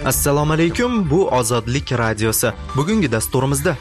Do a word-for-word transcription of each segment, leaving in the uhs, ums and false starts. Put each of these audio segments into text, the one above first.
Assalomu alaykum, bu Ozodlik radiosi. Bugungi dasturimizda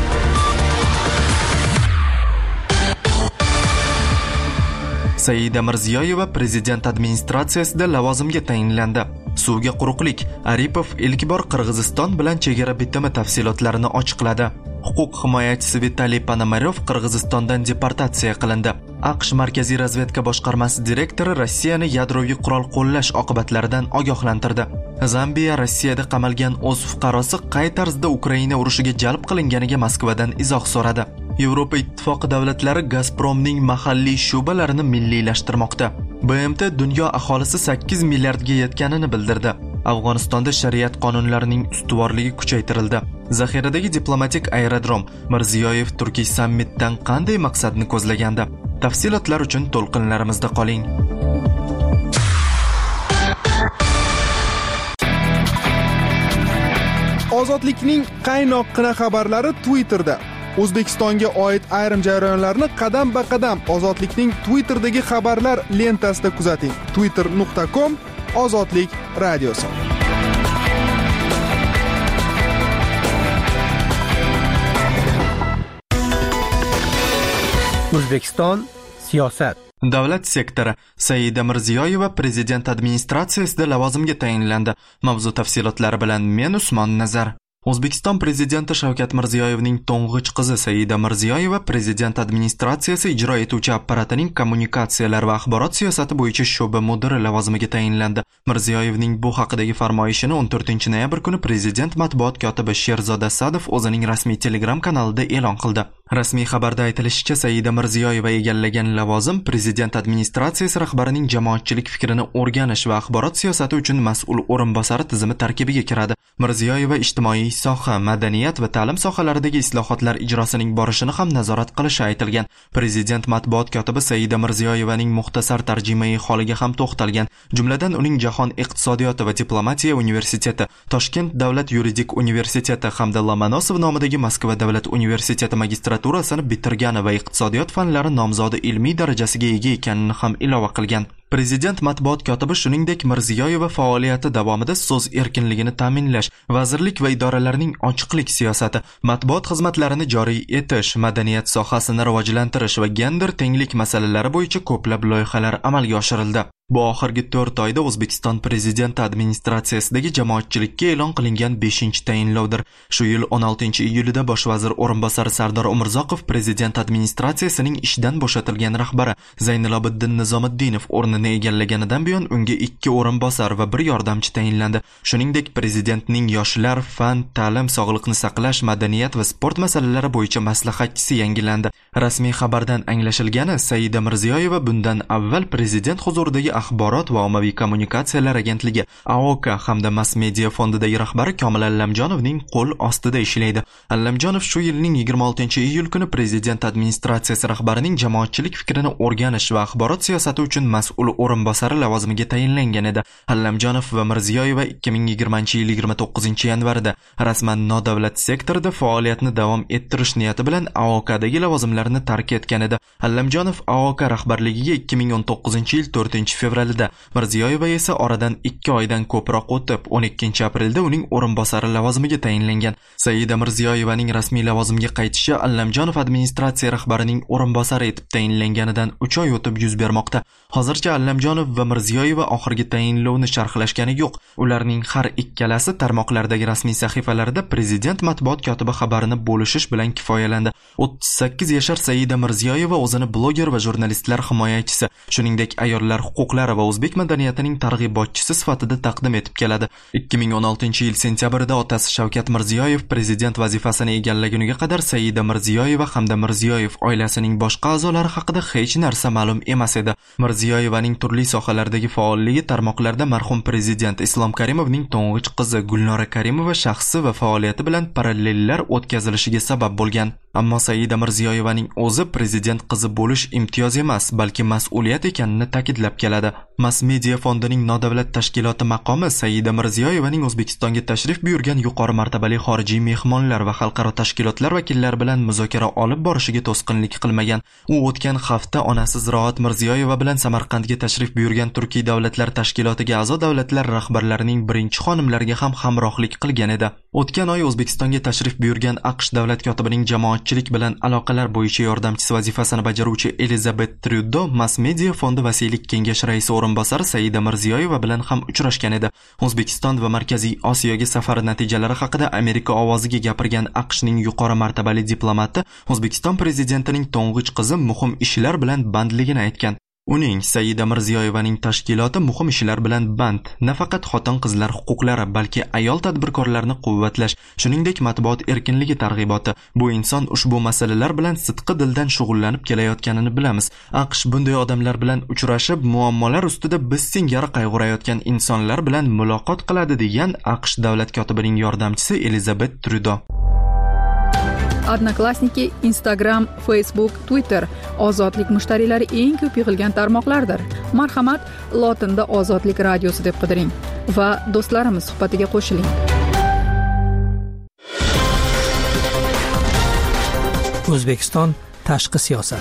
Saida Mirziyoyeva prezident administratsiyasida lavozimga tayinlandi. Suvga quruqlik. Aripov ilk bor Qirg'iziston bilan chegara bitimi tafsilotlarini ochiqladi. Huquq himoyachisi Vitaliy Ponomaryov Qirg'izistondan deportatsiya qilindi. AQSh Markaziy razvedka boshqarmasi direktori Rossiyani yadroviy qurol qo'llash oqibatlaridan ogohlantirdi. Zambiya Rossiyada qamalgan o'z fuqarosi qay tarzda Ukraina urushiga jalb qilinganiga Moskvadan izoh so'radi. Yevropa Ittifoqi davlatlari Gazpromning mahalliy sho'balarini milliylashtirmoqda. B M T dunyo aholisi sakkiz milliardga yetganini bildirdi. Afg'onistonda shariat qonunlarining ustuvorligi kuchaytirildi. Zaxiradagi diplomatik aerodrom. Mirziyoyev Turkiy sammitdan qanday maqsadni ko'zlagandi? Tafsilotlar uchun to'lqinlarimizda qoling. Ozodlikning qaynoqqina xabarlari Twitterda. O'zbekistonga oid ayrim jarayonlarni qadam-ba-qadam Ozodlikning Twitter'dagi xabarlar lentasida kuzating. twitter nuqta com Ozodlik radiosi. O'zbekiston siyosat. Davlat sektori. Saida Mirziyoyeva prezident administratsiyasida lavozimga tayinlandi. Mavzu tafsilotlari bilan men Usmon Nazar. O'zbekiston prezidenti Shavkat Mirziyoyevning to'ng'ich qizi Saida Mirziyoyeva prezident administratsiyasi ijro etuvchi apparatining kommunikatsiyalar va axborot siyosati bo'yicha sho'ba mudiri lavozimiga tayinlandi. Mirziyoyevning bu haqidagi farmoyishini o'n to'rtinchi noyabr kuni prezident matbuot kotibi Sherzod Asadov o'zining rasmiy Telegram kanalida e'lon qildi. Rasmiy xabarda aytilishicha, Saida Mirziyoyeva egallagan lavozim prezident administratsiyasi rahbarining jamoatchilik fikrini o'rganish va axborot siyosati uchun mas'ul o'rinbosari tizimi tarkibiga kiradi. Mirziyoyeva ijtimoiy soha, madaniyat va ta'lim sohalaridagi islohotlar ijrosining borishini ham nazorat qilishi aytilgan. Prezident matbuot kotibi Saida Mirziyoyevaning muxtasar tarjimai holiga ham to'xtalgan. Jumladan uning Jahon iqtisodiyoti va diplomatiya universiteti, Toshkent davlat yuridik universiteti hamda Lomonosov nomidagi Moskva davlat universiteti magistraturasini bitirgani va iqtisodiyot fanlari nomzodi ilmiy darajasiga ega ekanini ham ilova qilgan. Prezident matbuot kotibi shuningdek Mirziyoyeva faoliyati davomida so'z erkinligini ta'minlash, vazirlik va idoralarning ochiqlik siyosati, matbuot xizmatlarini joriy etish, madaniyat sohasini rivojlantirish va gender tenglik masalalari bo'yicha ko'plab loyihalar amalga oshirildi. Bu oxirgi to'rt oyda O'zbekiston prezidenti administratsiyasidagi jamoatchilikka e'lon qilingan beshinchi tayinlovdir. Shu yil o'n oltinchi iyulida bosh vazir o'rinbosari Sardor Umurzoqov prezident administratsiyasining ishdan bo'shatilgan rahbari Zaynilobiddin Nizomiddinov o'rnini egallaganidan buyon unga ikki o'rinbosar va bir yordamchi tayinlandi. Shuningdek, prezidentning yoshlar, fan, ta'lim, sog'liqni saqlash, madaniyat va sport masalalari bo'yicha maslahatchisi yangilandi. Rasmiy xabardan anglashilgani, Saida Mirziyoyeva bundan avval prezident huzuridagi axborot va ommaviy kommunikatsiyalar agentligi A O K hamda Mass Media fondidagi rahbari Komil Allamjonovning qo'l ostida ishlaydi. Allamjonov shu yilning yigirma oltinchi iyul kuni prezident administratsiyasi rahbarining jamoatchilik fikrini o'rganish va axborot siyosati uchun mas'ul o'rinbosari lavozimiga tayinlangan edi. Allamjonov va Mirziyoyeva ikki ming yigirmanchi yil yigirma to'qqizinchi yanvarda rasman nodavlat sektorida faoliyatni davom ettirish niyati bilan A O Kdagi lavozimlarni tark etgan edi. Allamjonov A O K rahbarligiga ikki ming o'n to'qqizinchi yil to'rtinchi fevralida, Mirziyoyeva esa oradan ikki oydan ko'proq o'tib, o'n ikkinchi aprelda uning o'rinbosari lavozimiga tayinlangan. Saida Mirziyoyevaning rasmiy lavozimga qaytishi Allamjonov administratsiya rahbarining o'rinbosari etib tayinlanganidan uch oy o'tib yuz bermoqda. Hozircha Allamjonov va Mirziyoyeva oxirgi tayinlovni sharhlashgani yo'q. Ularning har ikkalasi tarmoqlardagi rasmiy sahifalarida prezident matbuot kotibi xabarini bo'lishish bilan kifoyalandi. o'ttiz sakkiz yashar Saida Mirziyoyeva o'zini bloger va jurnalistlar himoyachisi, shuningdek ayollar huquqlari va o'zbek madaniyatining targ'ibotchisi sifatida taqdim etib keladi. ikki ming o'n oltinchi yil sentyabrida otasi Shavkat Mirziyoyev prezident vazifasini egallaguniga qadar Saida Mirziyoyeva hamda Mirziyoyev oilasining boshqa a'zolari haqida hech narsa ma'lum emas edi. Mirziyoyevaning turli sohalardagi faolligi tarmoqlarda marhum prezident Islom Karimovning to'ng'ich qizi Gulnora Karimova shaxsi va faoliyati bilan parallellar o'tkazilishiga sabab bo'lgan. Ammo Saida Mirziyoyevaning o'zi prezident qizi bo'lish imtiyoz emas, balki mas'uliyat ekanini ta'kidlab keladi. Mass Media fondining nodavlat tashkiloti maqomi Saida Mirziyoyevaning O'zbekistonga tashrif buyurgan yuqori martabali xorijiy mehmonlar va xalqaro tashkilotlar vakillari bilan muzokara olib borishiga to'sqinlik qilmagan. U o'tgan hafta onasi Ziroat Mirziyoyeva bilan Samarqandga tashrif buyurgan Turkiy davlatlar tashkilotiga a'zo davlatlar rahbarlarining birinchi xonimlariga ham hamrohlik qilgan edi. O'tgan oy O'zbekistonga tashrif buyurgan AQSh davlat kotibining jamoatchilik bilan aloqalar bo'yicha yordamchisi vazifasini bajaruvchi Elizabeth Trudeau Mass Media fondi vasiylik kengashi raisi o'rinbosari Saida Mirziyoyeva bilan ham uchrashgan edi. O'zbekiston va Markaziy Osiyoga safari natijalari haqida Amerika ovoziga gapirgan AQShning yuqori martabali diplomati O'zbekiston prezidentining to'ng'ich qizi muhim ishlar bilan bandligini aytgan. Uning Saida Mirziyoyevaning tashkiloti muhim ishlar bilan band, nafaqat xotin-qizlar huquqlari, balki ayol tadbirkorlarni quvvatlash, shuningdek matbuot erkinligi targ'iboti. Bu inson ushbu masalalar bilan sidqi dildan shug'ullanib kelayotganini bilamiz. AQSh bunday odamlar bilan uchrashib, muammolar ustida biz singari qayg'urayotgan insonlar bilan muloqot qiladi, degan AQSh davlat kotibining yordamchisi Elizabeth Trudeau. Odnoklassniki, Instagram, Facebook, Twitter ozodlik mushtariylari eng ko'p yig'ilgan tarmoqlardir. Marhamat, lotinda Ozodlik radiosi deb qidiring va do'stlarimiz suhbatiga qo'shiling. O'zbekiston tashqi siyosat.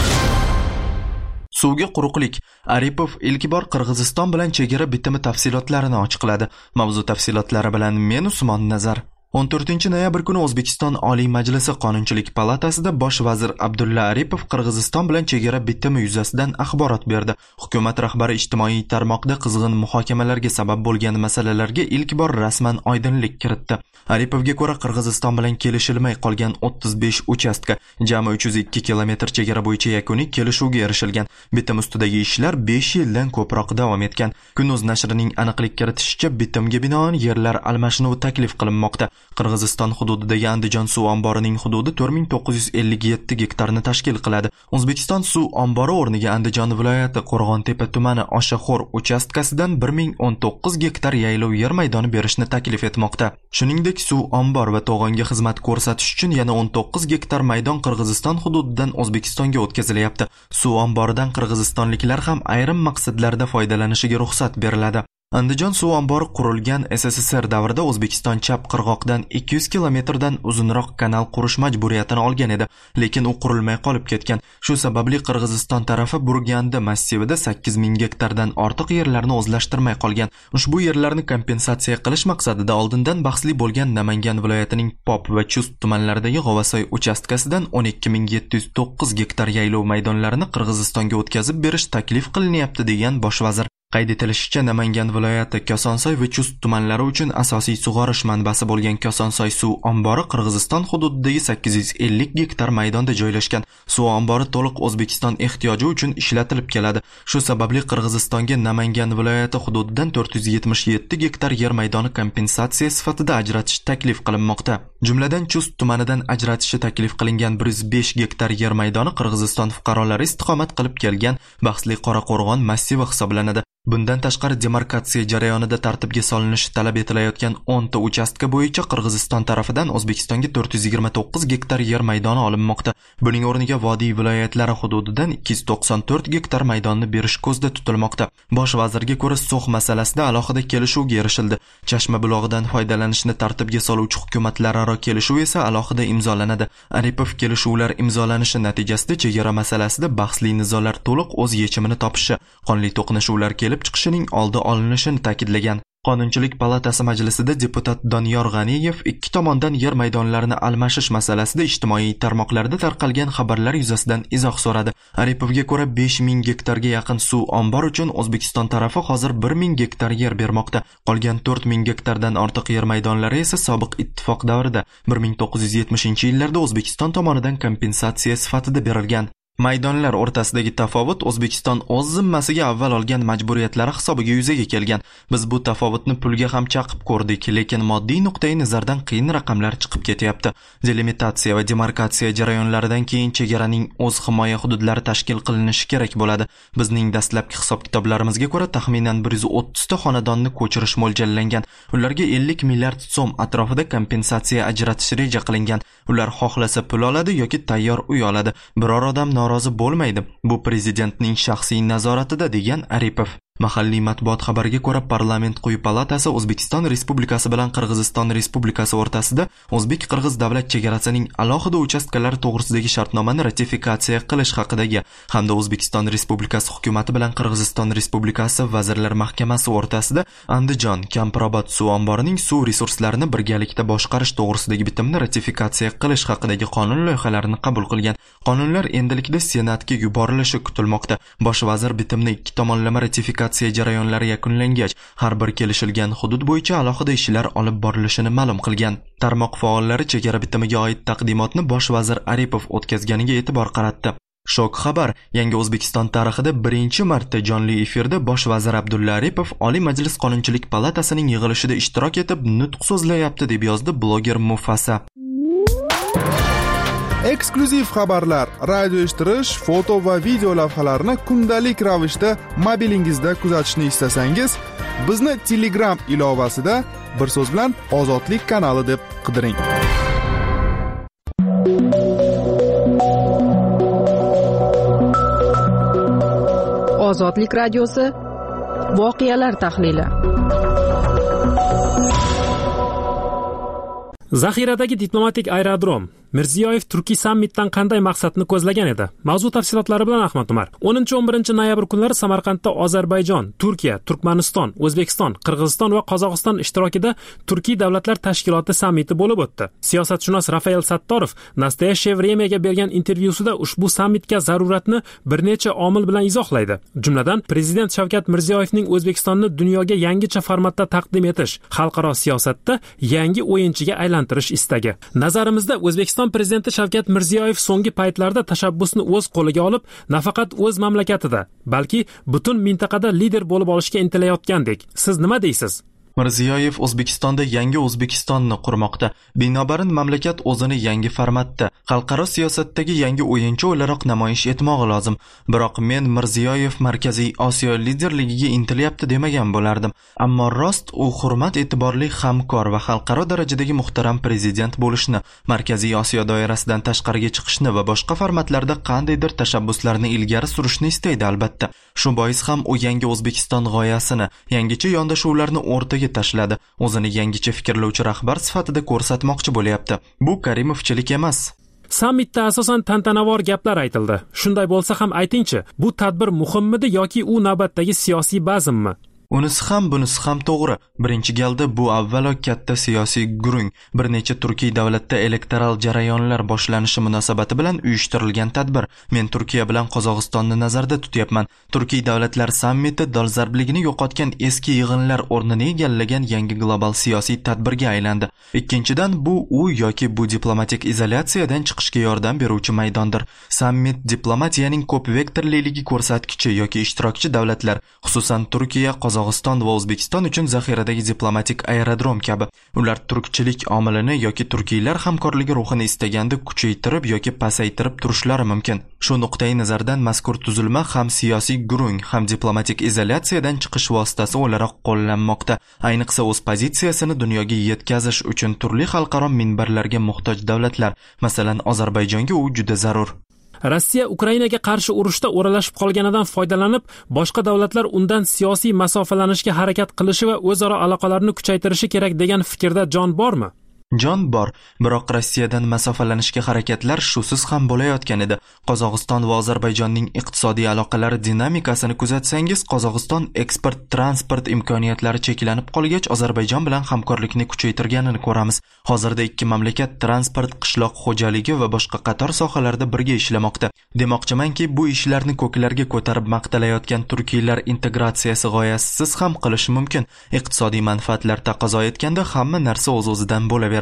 Suvga quruqlik. Aripov ilk bor Qirg'iziston bilan chegara bitimi tafsilotlarini ochiqladi. Mavzu tafsilotlari bilan men Usmon Nazar. o'n to'rtinchi noyabr kuni O'zbekiston Oliy Majlisi Qonunchilik palatasida bosh vazir Abdulla Aripov Qirg'iziston bilan chegara bitimi yuzasidan axborot berdi. Hukumat rahbari ijtimoiy tarmoqda qizg'in muhokamalarga sabab bo'lgan masalalarga ilk bor rasman oydinlik kiritdi. Aripovga ko'ra, Qirg'iziston bilan kelishilmay qolgan o'ttiz besh uchastka, jami uch yuz ikki kilometr chegara bo'yicha yakuniy kelishuvga erishilgan. Bitim ustidagi ishlar besh yildan ko'proq davom etgan. Kun.uz nashrining aniqlik kiritishicha, bitimga binoan yerlar almashinuvi taklif qilinmoqda. Qirg'iziston hududidagi Andijon suv omborining hududi to'rt ming to'qqiz yuz ellik yetti gektarni tashkil qiladi. O'zbekiston suv ombori o'rniga Andijon viloyati Qo'rg'ontepa tumani Oshaxo'r uchastkasidan bir ming o'n to'qqiz gektar yaylov yer maydoni berishni taklif etmoqda. Shuningdek, suv ombor va to'g'onga xizmat ko'rsatish uchun yana o'n to'qqiz gektar maydon Qirg'iziston hududidan O'zbekistonga o'tkazilyapti. Suv omboridan qirg'izistonliklar ham ayrim maqsadlarda foydalanishiga ruxsat beriladi. Andijon suv ombori qurilgan S S S R davrida O'zbekiston chap qirg'oqdan ikki yuz kilometrdan uzunroq kanal qurish majburiyatini olgan edi, lekin u qurilmay qolib ketgan. Shu sababli Qirg'iziston tarafi Burgandi massivida sakkiz ming gektardan ortiq yerlarni o'zlashtirmay qolgan. Ushbu yerlarni kompensatsiya qilish maqsadida oldindan bahsli bo'lgan Namangan viloyatining Pop va Chust tumanlaridagi G'ovasoy uchastkasidan o'n ikki ming yetti yuz to'qqiz gektar yaylov maydonlarini Qirg'izistonga o'tkazib berish taklif qilinyapti, degan bosh vazir. Qayd etilishicha, Namangan viloyati Kosonsoy va Chust tumanlari uchun asosiy sug'orish manbasi bo'lgan Kosonsoy suv ombori Qirg'iziston hududidagi sakkiz yuz ellik gektar maydonda joylashgan. Suv ombori to'liq O'zbekiston ehtiyoji uchun ishlatilib keladi. Shu sababli Qirg'izistonga Namangan viloyati hududidan to'rt yuz yetmish yetti gektar yer maydoni kompensatsiya sifatida ajratish taklif qilinmoqda. Jumladan Chust tumanidan ajratishi taklif qilingan bir yuz besh gektar yer maydoni Qirg'iziston fuqarolari istiqomat qilib kelgan bahsli Qoraqo'rg'on massivi hisoblanadi. Bundan tashqari, demarkatsiya jarayonida tartibga solinishi talab etilayotgan o'n ta uchastka bo'yicha Qirg'iziston tarafidan O'zbekistonga to'rt yuz yigirma to'qqiz gektar yer maydoni olinmoqda. Buning o'rniga vodiy viloyatlari hududidan ikki yuz to'qson to'rt gektar maydonni berish ko'zda tutilmoqda. Bosh vazirga ko'ra, So'x masalasida alohida kelishuvga erishildi. Chashma bulog'idan foydalanishni tartibga soluvchi hukumatlararo kelishuv esa alohida imzolanadi. Aripov kelishuvlar imzolanishi natijasida chegara masalasida bahsli nizolar to'liq o'z yechimini topishi, qonli to'qnashuvlar kelib chiqishining oldi olinishini ta'kidlagan. Qonunchilik palatasi majlisida deputat Doniyor G'aniyev ikki tomondan yer maydonlarini almashish masalasida ijtimoiy tarmoqlarda tarqalgan xabarlar yuzasidan izoh so'radi. Aripovga ko'ra, besh ming gektarga yaqin suv ombor uchun O'zbekiston tarafi hozir bir ming gektar yer bermoqda. Qolgan to'rt ming gektardan ortiq yer maydonlari esa sobiq ittifoq davrida bir ming to'qqiz yuz yetmishinchi yillarda O'zbekiston tomonidan kompensatsiya sifatida berilgan. Maydonlar o'rtasidagi tafovut O'zbekiston o'z zimmasiga avval olgan majburiyatlari hisobiga yuzaga kelgan. Biz bu tafovutni pulga ham chaqib ko'rdik, lekin moddiy nuqtai nazardan qiyin raqamlar chiqib ketyapti. Delimitatsiya va demarkatsiya jarayonlaridan keyin chegaraning o'z himoya hududlari tashkil qilinishi kerak bo'ladi. Bizning dastlabki hisob-kitoblarimizga ko'ra taxminan bir yuz o'ttiz ta xonadonni ko'chirish mo'ljallangan. Ularga ellik milliard so'm atrofida kompensatsiya ajratish reja qilingan. Ular xohlasa pul oladi yoki tayyor uy oladi. Biror odam norozi bo'lmaydi. Bu prezidentning shaxsiy nazoratida, degan Aripov. Mahalliy matbuot xabariga ko'ra, parlament quyi palatasi O'zbekiston Respublikasi bilan Qirg'iziston Respublikasi o'rtasida o'zbek-qirg'iz davlat chegarasining alohida uchastkalari to'g'risidagi shartnomani ratifikatsiya qilish haqidagi hamda O'zbekiston Respublikasi hukumati bilan Qirg'iziston Respublikasi Vazirlar Mahkamasi o'rtasida Andijon Kamprobod suv omborining suv resurslarini birgalikda boshqarish to'g'risidagi bitimni ratifikatsiya qilish haqidagi qonun loyihalarini qabul qilgan. Qonunlar endilikda Senatga yuborilishi kutilmoqda. Bosh vazir bitimni ikki tomonlama ratifikatsiya jarayonlari yakunlangach, har bir kelishilgan hudud bo'yicha alohida ishlar olib borilishini ma'lum qilgan. Tarmoq faollari chegara bitimiga oid taqdimotni bosh vazir Aripov o'tkazganiga e'tibor qaratdi. Shok xabar: Yangi O'zbekiston tarixida birinchi marta jonli efirda bosh vazir Abdulla Aripov Oliy Majlis Qonunchilik palatasining yig'ilishida ishtirok etib nutq so'zlayapti, deb yozdi bloger Mufasa. Eksklyuziv xabarlar, radio eshittirish, foto va video lavhalarni kundalik ravishda mobilingizda kuzatishni istasangiz, bizni Telegram ilovasida bir so'z bilan Ozodlik kanali deb qidiring. Ozodlik radiosi voqealar tahlili. Zaxiradagi diplomatik aerodrom. Mirziyoyev Turkiy sammitdan qanday maqsadni ko'zlagan edi? Mavzu tafsilotlari bilan Ahmad Umar. o'ninchi o'n birinchi noyabr kunlari Samarqandda Ozarbayjon, Turkiya, Turkmaniston, O'zbekiston, Qirg'iziston va Qozog'iston ishtirokida Turkiy davlatlar tashkiloti sammiti bo'lib o'tdi. Siyosatshunos Rafael Sattorov Nastoyashye Vremyaga bergan intervyusida ushbu sammitga zaruratni bir necha omil bilan izohlaydi. Jumladan, prezident Shavkat Mirziyoyevning O'zbekistonni dunyoga yangicha formatda taqdim etish, xalqaro siyosatda yangi o'yinchiga aylantirish istagi. Nazarimizda O'zbekiston prezidenti Shavkat Mirziyoyev so'nggi paytlarda tashabbusni o'z qo'liga olib, nafaqat o'z mamlakatida, balki butun mintaqada lider bo'lib olishga intilayotgandek. Siz nima deysiz? Mirziyoyev O'zbekistonda yangi O'zbekistonni qurmoqda. Binobarin mamlakat o'zini yangi formatda, xalqaro siyosatdagi yangi o'yinchi o'laroq namoyish etmog'i lozim. Biroq men Mirziyoyev Markaziy Osiyo liderligiga intilyapti demagan bo'lardim. Ammo rost u hurmat e'tiborli hamkor va xalqaro darajadagi muhtaram prezident bo'lishni, Markaziy Osiyo doirasidan tashqariga chiqishni va boshqa formatlarda qandaydir tashabbuslarni ilgari surishni istaydi albatta. Shu bois ham u yangi O'zbekiston g'oyasini, yangicha yondashuvlarni o'rtaga tashladi. O'zini yangicha fikrlovchi rahbar sifatida ko'rsatmoqchi bo'lyapti. Bu Karimovchilik emas. Sammitda asosan tantanavor gaplar aytildi. Shunday bo'lsa ham aytingchi, bu tadbir muhimmidi yoki u navbatdagi siyosiy bazmmi? Unisi ham bunisi ham to'g'ri. Birinchi galda bu avvalo katta siyosiy gurung, bir necha Turkiy davlatda elektoral jarayonlar boshlanishi munosabati bilan uyushtirilgan tadbir. Men Turkiya bilan Qozog'istonni nazarda tutyapman. Turkiy davlatlar sammiti dolzarbligini yo'qotgan eski yig'inlar o'rnini egallagan yangi global siyosiy tadbirga aylandi. Ikkinchidan, bu u yoki bu diplomatik izolyatsiyadan chiqishga yordam beruvchi maydondir. Sammit diplomatiyaning ko'p vektorliligi ko'rsatkichi yoki ishtirokchi davlatlar, xususan Turkiya, Qozog'iston va O'zbekiston uchun zaxiradagi diplomatik aerodrom kabi. Ular turkchilik omilini yoki turkiylar hamkorligi ruhini istaganda kuchaytirib yoki pasaytirib turishlari mumkin. Shu nuqtai nazardan mazkur tuzilma ham siyosiy gurung, ham diplomatik izolyatsiyadan chiqish vositasi o'laroq qo'llanmoqda. Ayniqsa o'z pozitsiyasini dunyoga yetkazish uchun turli xalqaro minbarlarga muhtoj davlatlar, masalan Ozarbayjonga u juda zarur. Rossiya Ukrainaga qarshi urushda o'ralashib qolganidan foydalanib, boshqa davlatlar undan siyosiy masofalanishga harakat qilishi va o'zaro aloqalarni kuchaytirishi kerak degan fikrda jon bormi? Jon bor, biroq Rossiyadan masofalanishga harakatlar shusiz ham bo'layotgan edi. Qozog'iston va Ozarbayjonning iqtisodiy aloqalari dinamikasini kuzatsangiz, Qozog'iston eksport transport imkoniyatlari cheklanib qolgach, Ozarbayjon bilan hamkorlikni kuchaytirganini ko'ramiz. Hozirda ikki mamlakat transport, qishloq xo'jaligi va boshqa qator sohalarda birga ishlamoqda. Demoqchimanki, bu ishlarni ko'klarga ko'tarib maqtalayotgan turkiylar integratsiyasi g'oyasisiz ham qilish mumkin. Iqtisodiy manfaatlar taqozo etganda hamma narsa o'z-o'zidan bo'laveradi.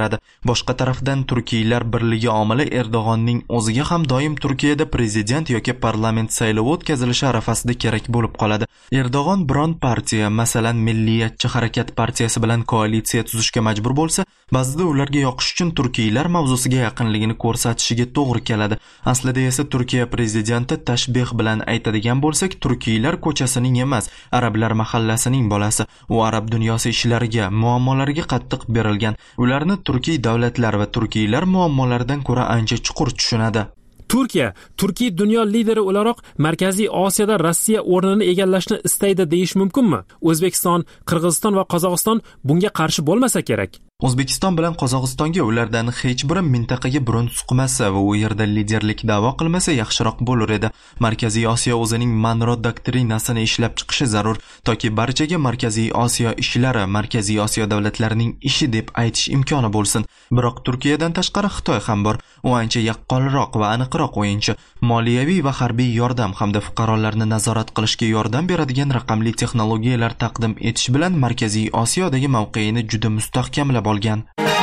Boshqa tarafdan Turkiylar birligi omili Erdo'g'onning o'ziga ham doim Turkiyada prezident yoki parlament saylovi o'tkazilishi arafasida kerak bo'lib qoladi. Erdo'g'on biron partiya, masalan, Milliyatchi harakat partiyasi bilan koalitsiya tuzishga majbur bo'lsa, ba'zida ularga yoqish uchun Turkiylar mavzusiga yaqinligini ko'rsatishiga to'g'ri keladi. Aslida esa Turkiya prezidenti tashbih bilan aytadigan bo'lsak, Turkiylar ko'chasining emas, arablar mahallasining bolasi. U arab dunyosi ishlariga, muammolariga qattiq berilgan. Ularni Turkiy davlatlar va Turkiylar muammolaridan ko'ra ancha chuqur tushunadi. Turkiya, Turkiy dunyo lideri o'laroq Markaziy Osiyoda Rossiya o'rnini egallashni istaydi deyish mumkinmi? O'zbekiston, Qirg'iziston va Qozog'iston bunga qarshi bo'lmasa kerak. O'zbekiston bilan Qozog'istonga ulardan hech biri mintaqaga burun suqmasa va u yerda liderlik da'vo qilmasa yaxshiroq bo'lar edi. Markaziy Osiyo o'zining Monroe doktrinasini ishlab chiqishi zarur, toki barchaga Markaziy Osiyo ishlari Markaziy Osiyo davlatlarining ishi deb aytish imkoni bo'lsin. Biroq Turkiyadan tashqari Xitoy ham bor. U ancha yaqqolroq va aniqroq o'yinchi. Moliyaviy va harbiy yordam hamda fuqarolarni nazorat qilishga yordam beradigan raqamli texnologiyalar taqdim etish bilan Markaziy Osiyodagi mavqeini juda mustahkamlab olgan.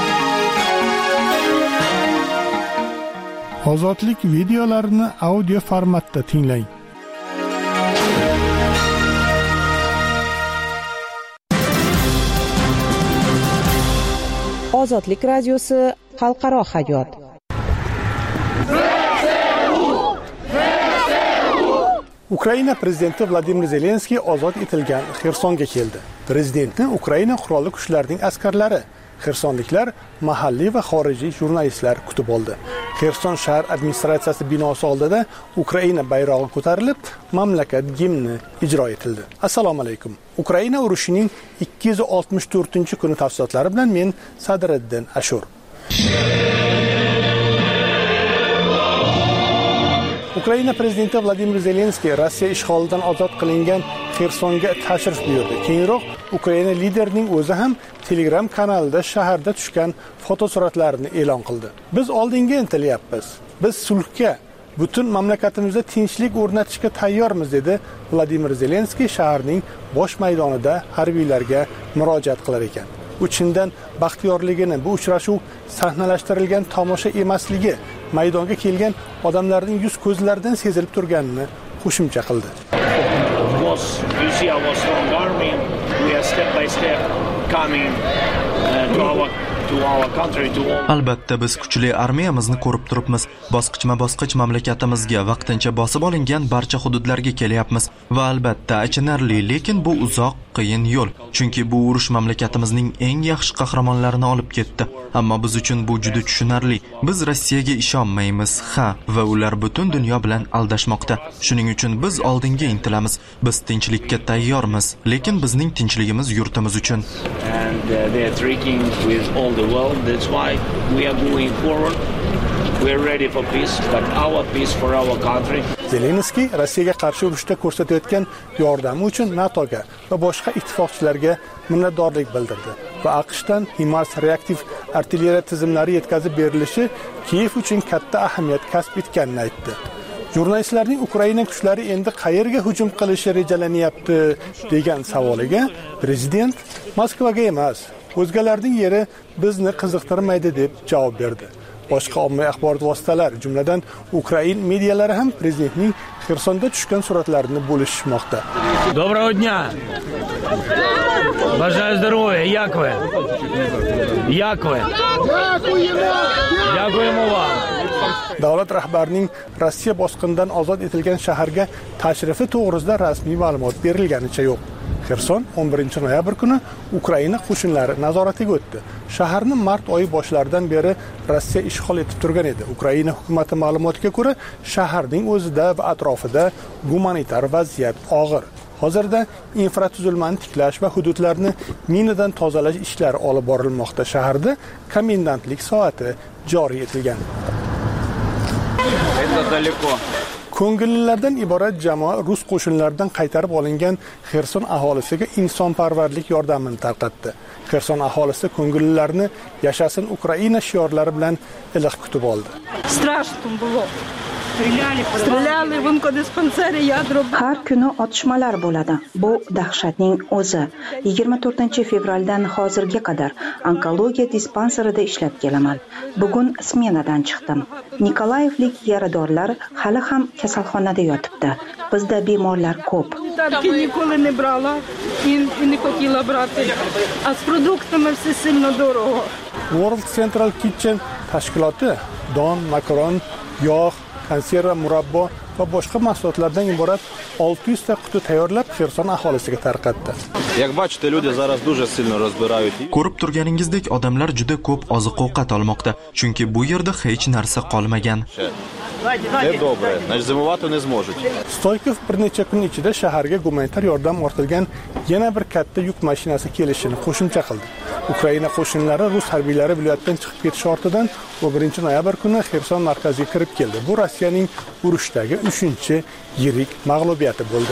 Ozodlik videolarini audio formatda tinglang. Ozodlik radiosi xalqaro hayot. Ukraina prezidenti Vladimir Zelenskiy ozod etilgan Xersonga keldi. Prezidentni Ukraina qurolli kuchlarining askarlari, xersonliklar, mahalliy va xorijiy jurnalistlar kutib oldi. Xerson shahar administratsiyasi binosi oldida Ukraina bayrog'i ko'tarilib, mamlakat gimni ijro etildi. Assalomu alaykum. Ukraina urushining ikki yuz oltmish to'rtinchi kuni tafsilotlari bilan men Sadriddin Ashur. Ukraina prezidenti Vladimir Zelenskiy Rossiya ishg'olidan ozod qilingan Xersonga tashrif buyurdi. Keyinroq Ukraina liderining o'zi ham Telegram kanalida shaharda tushgan fotosuratlarini e'lon qildi. Biz oldinga intilyapmiz. Biz sulhga, butun mamlakatimizda tinchlik o'rnatishga tayyormiz, dedi Vladimir Zelenskiy shaharning bosh maydonida harbiylarga murojaat qilar ekan. U chindan baxtiyorligini, bu uchrashuv sahnalashtirilgan tomosha emasligi, maydonga kelgan odamlarning yuz ko'zlaridan sezilib turganini qo'shimcha qildi. Albatta biz kuchli armiyamizni ko'rib turibmiz. Bosqichma-bosqich mamlakatimizga vaqtincha bosib olingan barcha hududlarga kelyapmiz va albatta achinarli, lekin bu uzoq, qiyin yo'l. Chunki bu urush mamlakatimizning eng yaxshi qahramonlarini olib ketdi. Ammo biz uchun bu juda tushunarli. Biz Rossiyaga ishonmaymiz, ha, va ular butun dunyo bilan aldashmoqda. Shuning uchun biz oldinga intilamiz. Biz tinchlikka tayyormiz, lekin bizning tinchligimiz yurtimiz uchun. And uh, they are tricking with all the world. That's why we are moving forward. We are ready for peace, but our peace for our country. Zelenskiy Rossiyaga qarshi urushda ko'rsatayotgan yordami uchun NATOga va boshqa ittifoqchilarga minnatdorlik bildirdi va AQShdan HIMARS reaktiv artilleriya tizimlari yetkazib berilishi Kiyev uchun katta ahamiyat kasb etganini aytdi. Jurnalistlarning Ukraina kuchlari endi qayerga hujum qilishi rejalanyapti degan savoliga prezident Moskvaga emas, o'zgalarning yeri bizni qiziqtirmaydi deb javob berdi. Boshqa ommaviy axborot vositalari, jumladan Ukrain medialari ham prezidentning Xersonda tushgan suratlarini bo'lishmoqda. Доброго дня. Бажаю здоров'я. Як ви? Як ви? Дякуємо вам. Davlat rahbarining Rossiya bosqindan ozod etilgan shaharga tashrifi to'g'risida rasmiy ma'lumot berilganicha yo'q. Xerson o'n birinchi noyabr kuni Ukraina qo'shinlari nazoratiga o'tdi. Shaharni mart oyi boshlaridan beri Rossiya ishg'ol etib turgan edi. Ukraina hukumati ma'lumotiga ko'ra, shaharning o'zida va atrofida gumanitar vaziyat og'ir. Hozirda infratuzilmani tiklash va hududlarni minadan tozalash ishlari olib borilmoqda. Shaharda komendantlik soati joriy etilgan. Ko'ngillilardan iborat jamoa rus qo'shinlaridan qaytarib olingan Xerson aholisiga insonparvarlik yordamini tarqatdi. Xerson aholisi ko'ngillilarni yashasin Ukraina shiorlari bilan iliq kutib oldi. Strashno было. Har kuni otishmalar bo'ladi. Bu dahshatning o'zi. yigirma to'rtinchi fevraldan hozirga qadar onkologiya dispanserida ishlab kelaman. Bugun smenadan chiqdim. Nikolayevlik yaradorlar hali ham kasalxonada yotibdi. Bizda bemorlar ko'p. World Central Kitchen tashkiloti don, makaron, yog', konserva, murabbo va boshqa mahsulotlardan iborat olti yuz ta quti tayyorlab Xerson aholisiga tarqatdi. Як бачите, люди зараз дуже сильно розбирають. Ko'rib turganingizdek, odamlar juda ko'p oziq-ovqat olmoqda, chunki bu yerda hech narsa qolmagan. Ne dobre, значит зимовать не зможуть. Stoykov bir necha kun ichida shaharga gumanitar yordam ortilgan yana bir katta yuk mashinasi kelishini qo'shimcha qildi. Ukraina qo'shinlari rus harbiylari viloyatdan chiqib ketish ortidan o'n birinchi noyabr kuni Xerson markaziga kirib keldi. Bu Rossiyaning urushdagi uchinchi yirik mag'lubiyati bo'ldi.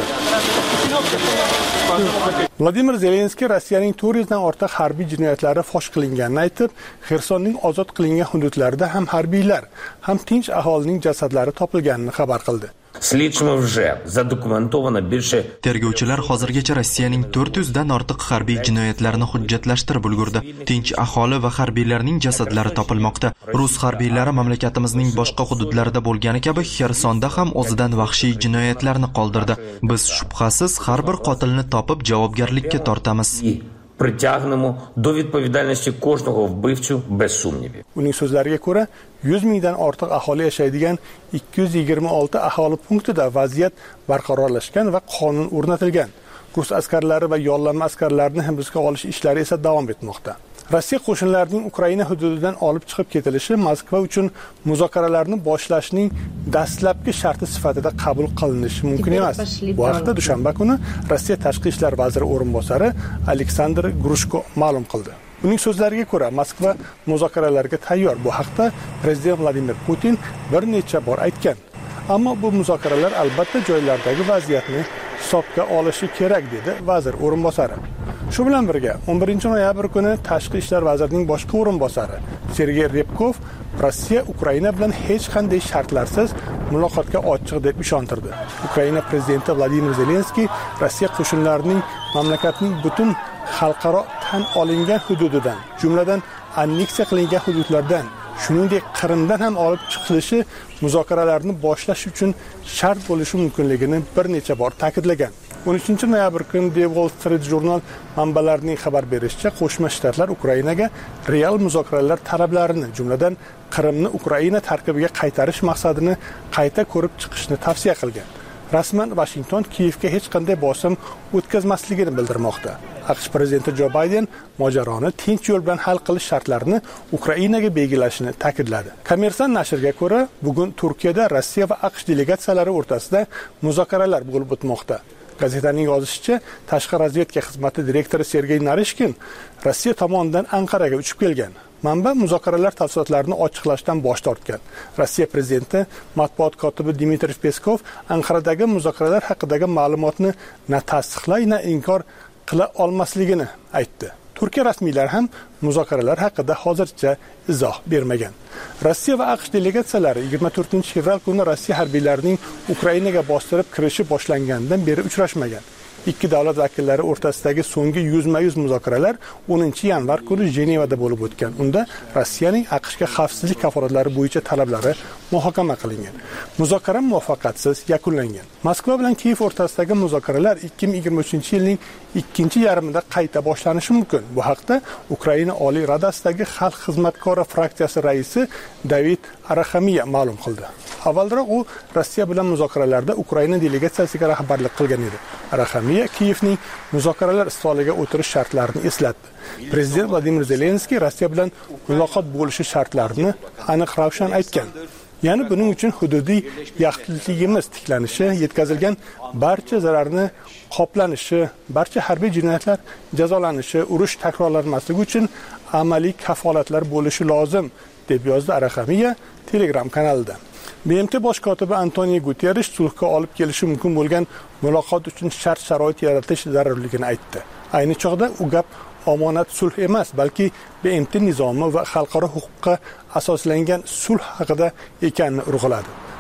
Vladimir Zelenskiy Rossiyaning to'rt yuz dan ortiq harbiy jinoyatlari fosh qilinganini aytib, Xersonning ozod qilingan hududlarida ham harbiylar, ham tinch aholining jasadlari topilganini xabar qildi. Слідчими вже задокументовано більше Tergovchilar hozirgacha Rossiyaning to'rt yuz dan ortiq harbiy jinoyatlarini hujjatlashtirib ulgurdi. Tinch aholi va harbiylarning jasadlari topilmoqda. Rus harbiylari mamlakatimizning boshqa hududlarida bo'lgani kabi Xersonda ham o'zidan vahshiy jinoyatlarni qoldirdi. Biz shubhasiz har bir qotilni topib javobgarlikka tortamiz. Притягнемо до відповідальності кожного вбивцю без сумнівів. Uning so'zlariga ko'ra, yuz mingdan ortiq aholi yashaydigan ikki yuz yigirma olti aholi punktida vaziyat barqarorlashgan va qonun o'rnatilgan. Rus askarlari va yollanma askarlarni hibsga olish ishlari esa davom etmoqda. Rossiya qo'shinlarining Ukraina hududidan olib chiqib ketilishi Moskva uchun muzokaralarni boshlashning dastlabki sharti sifatida qabul qilinishi mumkin emas. Bu haqda dushanba kuni Rossiya tashqi ishlar vaziri o'rinbosari Aleksandr Grushko ma'lum qildi. Uning so'zlariga ko'ra, Moskva muzokaralarga tayyor. Bu haqda prezident Vladimir Putin bir necha bor aytgan. Ammo bu muzokaralar albatta joylardagi vaziyatni hisobga olishi kerak, dedi vazir o'rinbosari. Shu bilan birga o'n birinchi noyabr kuni tashqi ishlar vazirining boshqa o'rinbosari Sergey Repkov Rossiya Ukraina bilan hech qanday shartlarsiz muloqotga ochiq deb ishontirdi. Ukraina prezidenti Vladimir Zelenskiy Rossiya qo'shinlarining mamlakatning butun xalqaro tan olingan hududidan, jumladan anneksiya qilingan hududlardan, shuningdek Qrimdan ham olib chiqilishi muzokaralarni boshlash uchun shart bo'lishi mumkinligini bir necha bor ta'kidlagan. o'n uchinchi noyabr kuni The Wall Street Journal manbalarining xabar berishicha, Qo'shma Shtatlar Ukrainaga real muzokaralar talablarini, jumladan Qrimni Ukraina tarkibiga qaytarish maqsadini qayta ko'rib chiqishni tavsiya qilgan. Rasman Washington Kiyevga hech qanday bosim o'tkazmasligini bildirmoqda. AQSh prezidenti Jo Bayden mojaroni tinch yo'l bilan hal qilish shartlarini Ukrainaga belgilashini ta'kidladi. Kommersant nashriga ko'ra, bugun Turkiyada Rossiya va AQSh delegatsiyalari o'rtasida muzokaralar bo'lib o'tmoqda. Gazetaning yozishicha, tashqi razvedka xizmati direktori Sergey Narishkin Rossiya tomonidan Anqaraga uchib kelgan. Manba muzokaralar tafsilotlarini ochiqlashdan bosh tortgan. Rossiya prezidenti matbuot kotibi Dmitriy Peskov Anqaradagi muzokaralar haqidagi ma'lumotni na tasdiqlay, na inkor qila olmasligini aytdi. Turkiya rasmiylari ham muzokaralar haqida hozircha izoh bermagan. Rossiya va AQSh delegatsiyalari yigirma to'rtinchi fevral kuni Rossiya harbiylarining Ukrainaga bostirib kirishi boshlanganidan beri uchrashmagan. Ikki davlat vakillari o'rtasidagi so'nggi yuzma-yuz muzokaralar o'ninchi yanvar kuni Jenevada bo'lib o'tgan. Unda Rossiyaning AQShga xavfsizlik kafolatlari bo'yicha talablari muhokama qilingan. Muzokara muvaffaqiyatsiz yakunlangan. Moskva bilan Kiyev o'rtasidagi muzokaralar ikki ming yigirma uchinchi yilning ikkinchi yarmida qayta boshlanishi mumkin. Bu haqda Ukraina Oliy Radasidagi Xalq xizmatkori fraksiyasi raisi David Araxamiya ma'lum qildi. Avvalroq u Rossiya bilan muzokaralarda Ukraina delegatsiyasiga rahbarlik qilgan edi. Araxamiya Kiyevning muzokaralar stoliga o'tirish shartlarini eslatdi. Prezident Vladimir Zelenskiy Rossiya bilan muloqot bo'lishi shartlarini aniq ravshan aytgan. Ya'ni buning uchun hududiy yaxlitligimiz tiklanishi, yetkazilgan barcha zararni qoplanishi, barcha harbiy jinoyatlar jazolanishi, urush takrorlanmasligi uchun amaliy kafolatlar bo'lishi lozim, deb yozdi Araxamiya Telegram kanalida. B M T bosh kotibi Antonio Guterres sulhga olib kelishi mumkin bo'lgan muloqot uchun shart-sharoit yaratish zarurligini aytdi. Ayni chog'da u gap omonat sulh emas, balki B M T nizomi va xalqaro huquqqa asoslangan sulh haqida ekanini urg'uladi.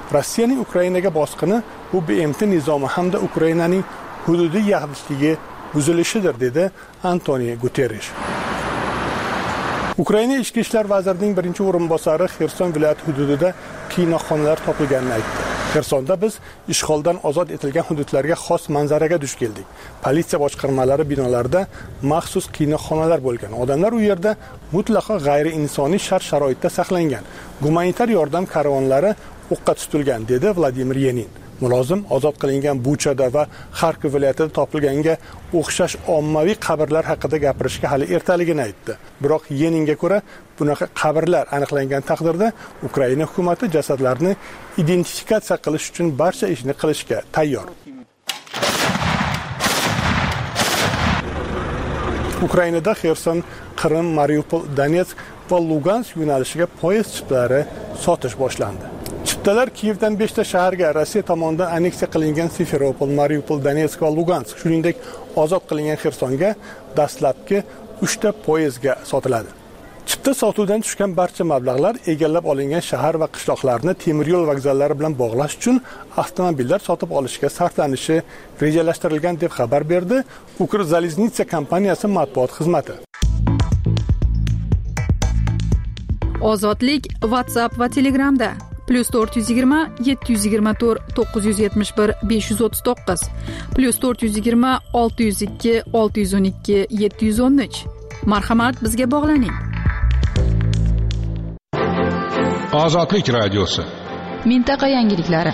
Rossiyaning Ukrainaga bosqini bu B M T nizomi hamda Ukrainaning hududiy yaxlitligi buzilishidir, dedi Antonio Guterres. Ukraina ichki ishlar vazirining birinchi o'rinbosari Xerson viloyati hududida qiynoqxonalar topilganini aytdi. Xersonda biz ishg'oldan ozod etilgan hududlarga xos manzaraga duch keldik. Politsiya boshqarmalari binolarida maxsus qiynoqxonalar bo'lgan. Odamlar u yerda mutlaqo g'ayriinsoniy shart-sharoitda saqlangan. Gumanitar yordam karvonlari o'qqa tutilgan, dedi Vladimir Yenin. Mulozim ozod qilingan Buchada va Xarkov viloyatida topilganga o'xshash ommaviy qabrlar haqida gapirishga hali ertaligini aytdi. Biroq Yeninga ko'ra, bunaqa qabrlar aniqlangan taqdirda Ukraina hukumati jasadlarni identifikatsiya qilish uchun barcha ishni qilishga tayyor. Ukrainada Xerson, Qrim, Mariupol, Donetsk va Lugansk yo'nalishiga poyezd chiptalari sotish boshlandi. Chiptalar Kiyevdan beshta shaharga Rossiya tomonidan anneksiya qilingan Simferopol, Mariupol, Donetsk va Lugansk, shuningdek ozod qilingan Xersonga dastlabki uchta poyezdga sotiladi. Chipta sotuvdan tushgan barcha mablag'lar egallab olingan shahar va qishloqlarni temir yo'l vokzallari bilan bog'lash uchun avtomobillar sotib olishga sarflanishi rejalashtirilgan deb xabar berdi Ukrzaliznytsia kompaniyasi matbuot xizmati. Ozodlik WhatsApp va Telegramda plus to'rt yuz yigirma yetti yuz yigirma to'rt to'qqiz yuz yetmish bir besh yuz o'ttiz to'qqiz plus to'rt yuz yigirma olti yuz ikki olti yuz o'n ikki yetti yuz o'n uch. Marhamat, bizga bog'laning. Ozodlik radiosi. Mintaqa yangiliklari.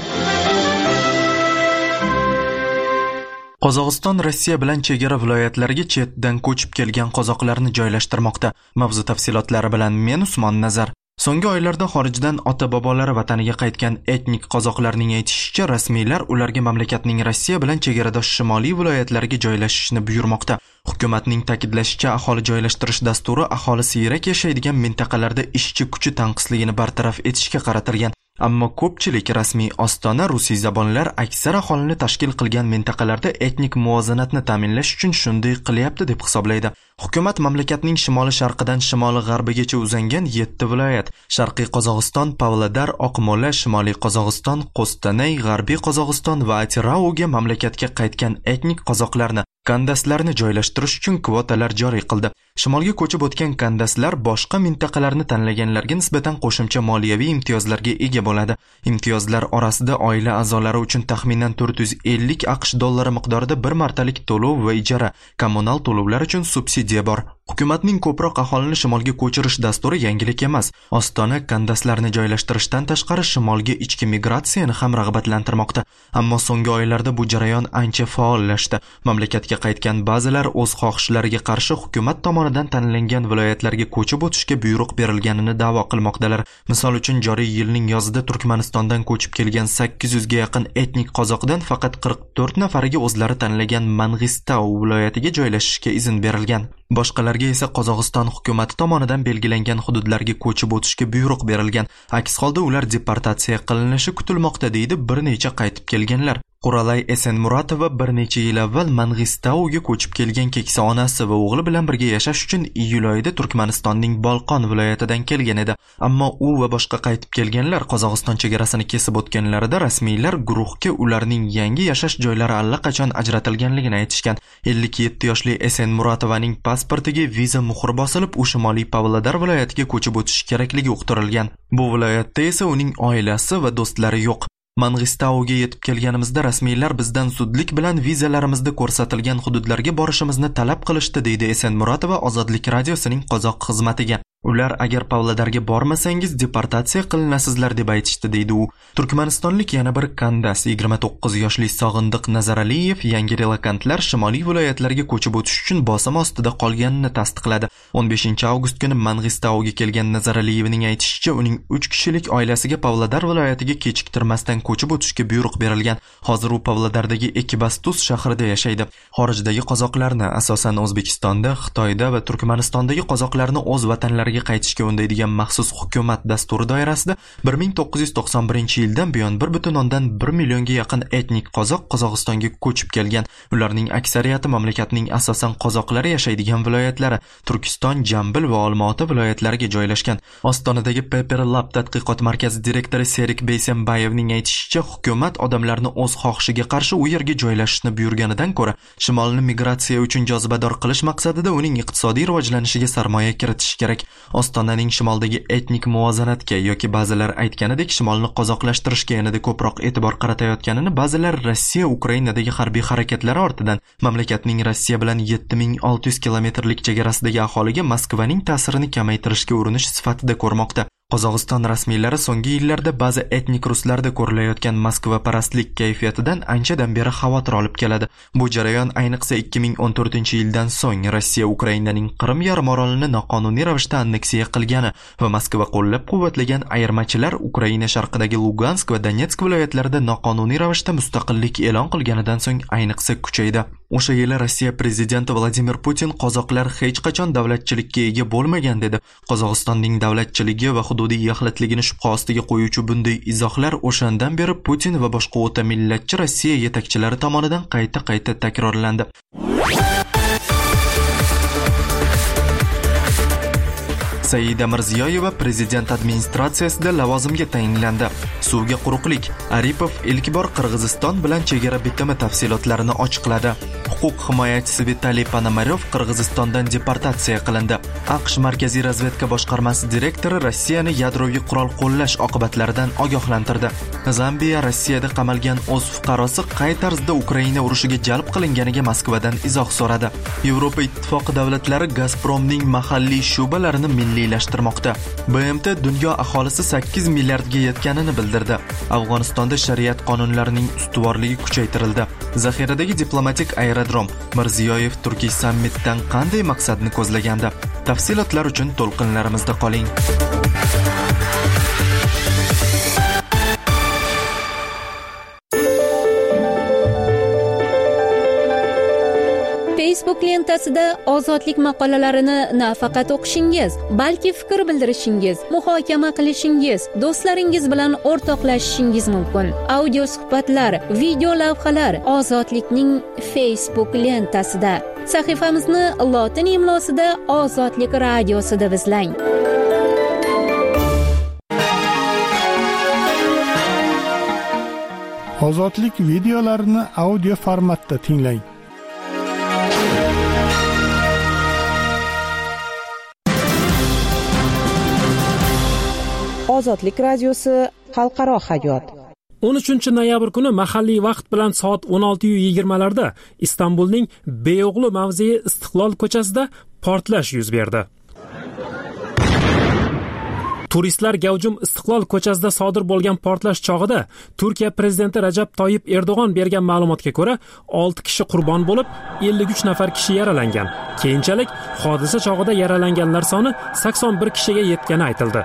Qozog'iston Rossiya bilan chegara viloyatlariga chetdan ko'chib kelgan qozoqlarni joylashtirmoqda. Mavzu tafsilotlari bilan men Usmon Nazar. So'nggi oylarda xorijdan ota-bobolari vataniga qaytgan etnik qozoqlarning aytishicha, rasmiylar ularga mamlakatning Rossiya bilan chegaradosh shimoliy viloyatlariga joylashishni buyurmoqda. Hukumatning ta'kidlashicha, aholi joylashtirish dasturi aholi siyrak yashaydigan mintaqalarda ishchi kuchi tanqisligini bartaraf etishga qaratilgan. Ammo ko'pchilik rasmiy ostona rusiy zabonlar aksar aholini tashkil qilgan mintaqalarda etnik muvozanatni ta'minlash uchun shunday qilyapti deb hisoblaydi. Hukumat mamlakatning shimoli-sharqidan shimoli-g'arbigacha uzangan yetti viloyat, Sharqiy Qozog'iston, Pavlodar, Oqmo'la, Shimoliy Qozog'iston, Qo'stanay, G'arbiy Qozog'iston va Atirauga mamlakatga qaytgan etnik qozoqlarni, kandaslarni joylashtirish uchun kvotalar joriy qildi. Shimolga ko'chib o'tgan kandaslar boshqa mintaqalarni tanlaganlarga nisbatan qo'shimcha moliyaviy imtiyozlarga ega bo'ladi. Imtiyozlar orasida oila a'zolari uchun taxminan to'rt yuz ellik AQSh dollari miqdorida bir martalik to'lov va ijara, kommunal to'lovlar uchun subsidiya bor. Hukumatning ko'proq aholini shimolga ko'chirish dasturi yangilik emas. Ostona kandaslarni joylashtirishdan tashqari shimolga ichki migratsiyani ham rag'batlantirmoqda. Ammo so'nggi oylarda bu jarayon ancha faollashdi. Mamlakatga qaytgan ba'zilar o'z xohishlariga qarshi hukumat tomonidan tanlangan viloyatlarga ko'chib o'tishga buyruq berilganini da'vo qilmoqdalar. Misol uchun, joriy yilning yozida Turkmanistondan ko'chib kelgan sakkiz yuzga yaqin etnik qozoqdan faqat qirq to'rt nafariga o'zlari tanlagan Mang'istau viloyatiga joylashishga izn berilgan. Boshqalarga esa Qozog'iston hukumati tomonidan belgilangan hududlarga ko'chib o'tishga buyruq berilgan. Aks holda ular deportatsiya qilinishi kutilmoqda, deydi bir necha qaytib kelganlar. Quralay Esenmuratova bir necha yil avval Mang'istauga ko'chib kelgan keksa onasi va o'g'li bilan birga yashash uchun iyul oyida Turkmanistonning Bolqon viloyatidan kelgan edi. Ammo u va boshqa qaytib kelganlar Qozog'iston chegarasini kesib o'tganlarida rasmiylar guruhga ularning yangi yashash joylari allaqachon ajratilganligini aytishgan. ellik yetti yoshli Esenmuratovaning pasportiga viza muhri bosilib, u Shimoliy Pavlodar viloyatiga ko'chib o'tish kerakligi uqtirilgan. Bu viloyatda esa uning oilasi va do'stlari yo'q. Mang'istauga yetib kelganimizda rasmiylar bizdan zudlik bilan vizalarimizda ko'rsatilgan hududlarga borishimizni talab qilishdi, deydi Esenmuratova Ozodlik radiosining qozoq xizmatiga. Ular agar Pavlodarga bormasangiz deportatsiya qilinasizlar deb aytishdi, deydi u. Turkmanistonlik yana bir kandas yigirma to'qqiz yoshli Sog'indiq Nazaraliyev yangi relokantlar shimoliy viloyatlarga ko'chib o'tish uchun bosim ostida qolganini tasdiqladi. o'n beshinchi avgust kuni Mang'istauga kelgan Nazaraliyevning aytishicha, uning uch kishilik oilasiga Pavlodar viloyatiga kechiktirmasdan ko'chib o'tishga buyruq berilgan. Hozir u Pavlodardagi Ekibastus shahrida yashaydi. Xorijdagi qozoqlarni, asosan O'zbekistonda, Xitoyda va Turkmanistondagi qozoqlarni o'z vatanlariga qaytishga undaydigan maxsus hukumat dasturi doirasida bir ming to'qqiz yuz to'qson birinchi yildan buyon bir butun o'ndan bir millionga yaqin etnik qozoq Qozog'istonga ko'chib kelgan. Ularning aksariyati mamlakatning asosan qozoqlari yashaydigan viloyatlari Turkiston Qozog'iston, Jambil va Olmaota viloyatlariga joylashgan. Ostonadagi Paper Lab tadqiqot markazi direktori Serik Beysenbayevning aytishicha, hukumat odamlarni o'z xohishiga qarshi u yerga joylashishni buyurganidan ko'ra, shimolni migratsiya uchun jozibador qilish maqsadida uning iqtisodiy rivojlanishiga sarmoya kiritish kerak. Ostonaning shimoldagi etnik muvozanatga yoki ba'zilar aytganidek shimolni qozoqlashtirishga yanada ko'proq e'tibor qaratayotganini, ba'zilar Rossiya Ukrainadagi harbiy harakatlari ortidan mamlakatning Rossiya bilan yetti ming olti yuz kilometrlik chegarasidagi aholiga Moskvaning ta'sirini kamaytirishga urinish sifatida ko'rmoqda. Qozog'iston rasmiylari so'nggi yillarda ba'zi etnik ruslarda ko'rilayotgan Moskva parastlik kayfiyatidan anchadan beri xavotir olib keladi. Bu jarayon ayniqsa ikki ming o'n to'rtinchi yildan so'ng Rossiya Ukrainaning Qrim yarimorolini noqonuniy ravishda anneksiya qilgani va Moskva qo'llab-quvvatlagan ayirmachilar Ukraina sharqidagi Lugansk va Donetsk viloyatlarida noqonuniy ravishda mustaqillik e'lon qilganidan so'ng ayniqsa kuchaydi. O'sha yili Rossiya prezidenti Vladimir Putin qozoqlar hech qachon davlatchilikka ega bo'lmagan dedi. Qozog'istonning davlatchiligi va hududiy yaxlitligini shubha ostiga qo'yuvchi bunday izohlar o'shandan beri Putin va boshqa o'ta millatchi Rossiya yetakchilari tomonidan qayta-qayta takrorlandi. Saida Mirziyoyeva prezident administratsiyasida lavozimga tayinlandi. Suvga quruqlik. Aripov ilk bor Qirg'iziston bilan chegara bitimi tafsilotlarini ochiqladi. Huquq himoyachisi Vitaliy Ponomaryov Qirg'izistondan deportatsiya qilindi. AQSh Markaziy razvedka boshqarmasi direktori Rossiyani yadroviy qurol qo'llash oqibatlaridan ogohlantirdi. Zambiya Rossiyada qamalgan o'z fuqarosi qay tarzda Ukraina urushiga jalb qilinganiga Moskvadan izoh so'radi. Yevropa ittifoqi davlatlari Gazpromning mahalliy shu'balarini milliylashtirmoqda. B M T dunyo aholisi sakkiz milliardga yetganini bildirdi. Afg'onistonda shariat qonunlarining ustuvorligi kuchaytirildi. Zaxiradagi diplomatik aerodrom. Mirziyoyev Turkiy sammitdan qanday maqsadni ko'zlagandi? Tafsilotlar uchun to'lqinlarimizda qoling. Facebook lentasida ozodlik maqolalarini nafaqat o'qishingiz, balki fikr bildirishingiz, muhokama qilishingiz, do'stlaringiz bilan o'rtoqlashishingiz mumkin. Audio suhbatlar, video lavhalar ozodlikning Facebook lentasida. Sahifamizni lotin imlosida Ozodlik radiosi deb izlang. Ozodlik videolarini audio formatda tinglang. Ozodlik radiosi xalqaro hayot. o'n uchinchi noyabr kuni mahalliy vaqt bilan soat o'n olti yigirma larda Istanbulning Beyo'g'li mavzei Istiqlol ko'chasida portlash yuz berdi. Turistlar gavjum Istiqlol ko'chasida sodir bo'lgan portlash chog'ida Turkiya prezidenti Rajab Toyyib Erdo'g'on bergan ma'lumotga ko'ra olti kishi qurbon bo'lib, ellik uch nafar kishi yaralangan. Keyinchalik hodisa chog'ida yaralanganlar soni sakson bir kishiga yetgani aytildi.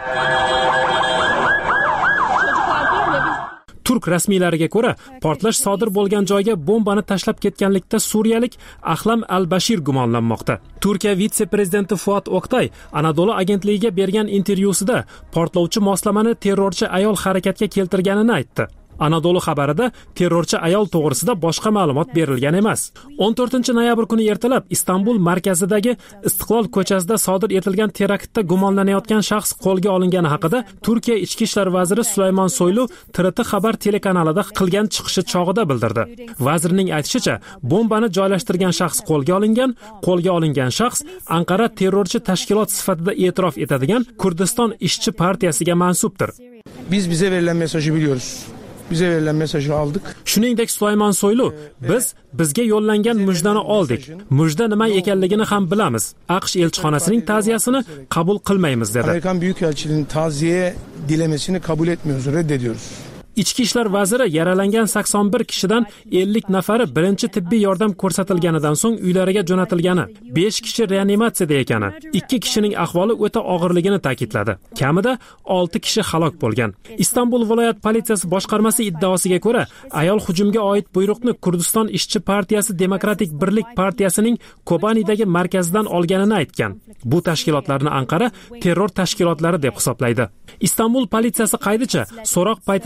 Turk rasmiylariga ko'ra, portlash sodir bo'lgan joyga bombani tashlab ketganlikda suriyalik Ahlam al-Bashir gumonlanmoqda. Turkiya vitse-prezidenti Fuat Oktay Anadolu agentligiga bergan intervyusida portlovchi moslamani terrorchi ayol harakatga keltirganini aytdi. Anadolu xabarida terrorchi ayol to'g'risida boshqa ma'lumot berilgan emas. o'n to'rtinchi noyabr kuni ertalab Istanbul markazidagi Istiqlol ko'chasida sodir etilgan teraktda gumonlanayotgan shaxs qo'lga olingani haqida Turkiya ichki ishlar vaziri Sulaymon Soylu T R T xabar telekanalida qilgan chiqishi chog'ida bildirdi. Vazirning aytishicha, bombani joylashtirgan shaxs qo'lga olingan, qo'lga olingan shaxs Anqara terrorchi tashkilot sifatida e'tirof etadigan Kurdiston ishchi partiyasiga mansubdir. Biz bize verilen mesajı biliyoruz. Bize verilen mesajı aldık. Shuningdek, Sulaymon Soylu, biz bizga yo'llangan mujdani oldik. Mujda nima ekanligini ham bilamiz. AQSh elchixonasining ta'ziyasini qabul qilmaymiz dedi. Amerikan Büyükelçiliğinin ta'ziye dilemesini kabul etmiyoruz, reddediyoruz. Ichki ishlar vaziri yaralangan sakson bir kishidan ellik nafari birinchi tibbiy yordam ko'rsatilganidan so'ng uylariga jo'natilgani, besh kishi reanimatsiyada ekani, ikki kishining ahvoli o'ta og'irligini ta'kidladi. Kamida olti kishi halok bo'lgan. Istanbul viloyat politsiyasi boshqarmasi iddaosiga ko'ra, ayol hujumga oid buyruqni Kurdiston ishchi partiyasi Demokratik birlik partiyasining Kobanidagi markazidan olganini aytgan. Bu tashkilotlarni Anqara terror tashkilotlari deb hisoblaydi. Istanbul politsiyasi qaydicha, so'roq paytida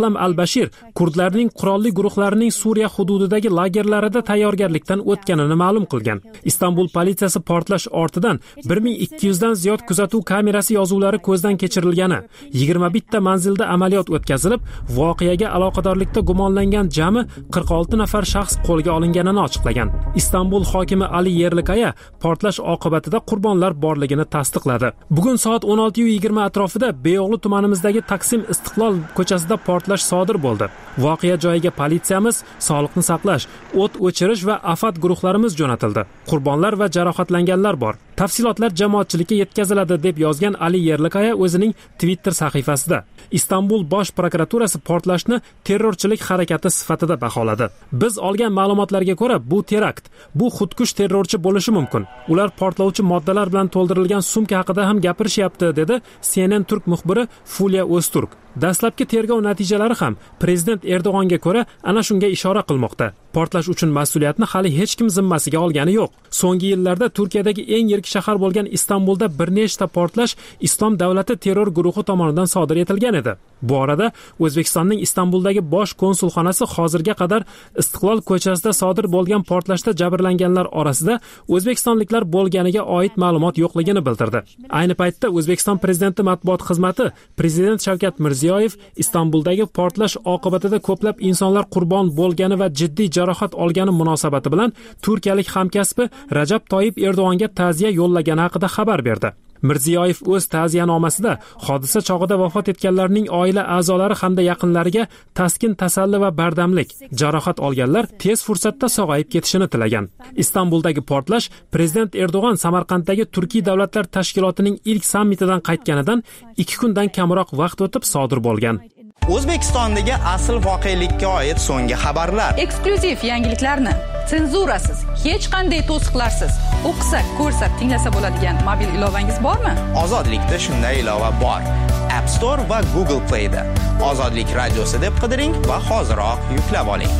Ahlam al-Bashir kurdlarning qurolli guruhlarining Suriya hududidagi lagerlarida tayyorgarlikdan o'tganini ma'lum qilgan. Istanbul politsiyasi portlash ortidan bir ming ikki yuz dan ziyod kuzatuv kamerasi yozuvlari ko'zdan kechirilgani, yigirma bitta manzilda amaliyot o'tkazilib, voqeaga aloqadorlikda gumonlangan jami qirq olti nafar shaxs qo'lga olinganini ochiqlagan. Istanbul hokimi Ali Yerlikaya portlash oqibatida qurbonlar borligini tasdiqladi. Bugun soat o'n olti yigirma atrofida Beyo'g'li tumanimizdagi Taksim Istiqlol ko'chasida portlash sodir bo'ldi. Voqea joyiga politsiyamiz, sog'liqni saqlash, o't o'chirish va afat guruhlarimiz jo'natildi. Qurbonlar va jarohatlanganlar bor. Tafsilotlar jamoatchilikka yetkaziladi deb yozgan Ali Yerlikaya o'zining Twitter sahifasida. Istanbul bosh prokuraturasi portlashni terrorchilik harakati sifatida baholadi. Biz olgan ma'lumotlarga ko'ra, bu terakt, bu xudkush terrorchi bo'lishi mumkin. Ular portlovchi moddalar bilan to'ldirilgan sumka haqida ham gapirishyapti, dedi C N N Turk muxbiri Fulya O'zturk. Dastlabki tergov natijalari ham prezident Erdo'g'onga ko'ra ana shunga ishora qilmoqda. Portlash uchun mas'uliyatni hali hech kim zimmasiga olgani yo'q. So'nggi yillarda Turkiyadagi eng yirik shahar bo'lgan Istanbulda bir nechta portlash Islom davlati terror guruhi tomonidan sodir etilgan edi. Bu orada O'zbekistonning Istanbuldagi bosh konsulxonasi hozirga qadar Istiqlol ko'chasida sodir bo'lgan portlashda jabrlanganlar orasida o'zbekistonliklar bo'lganiga oid ma'lumot yo'qligini bildirdi. Ayni paytda O'zbekiston prezidenti matbuot xizmati prezident Shavkat Mirziyoyev Istanbuldagi portlash oqibatida ko'plab insonlar qurbon bo'lgani va jiddiy jarohat olgani munosabati bilan turkiyalik hamkasbi Rajab Toyyib Erdo'g'onga ta'ziya yo'llagani haqida xabar berdi. Mirziyoyev o'z ta'ziyanomasida hodisa chog'ida vafot etganlarning oila a'zolari hamda yaqinlariga taskin, tasalli va bardamlik, jarohat olganlar tez fursatda sog'ayib ketishini tilagan. Istanbuldagi portlash prezident Erdo'g'on Samarqanddagi Turkiy davlatlar tashkilotining ilk sammitidan qaytganidan ikki kundan kamroq vaqt o'tib sodir bo'lgan. O'zbekistondagi asl voqelikka oid so'nggi xabarlar, eksklyuziv yangiliklarni senzurasiz, hech qanday to'siqlarsiz o'qisak, ko'rsak, tinglasa bo'ladigan mobil ilovangiz bormi? Ozodlikda shunday ilova bor. App Store va Google Play da Ozodlik radiosi deb qidiring va hoziroq yuklab oling.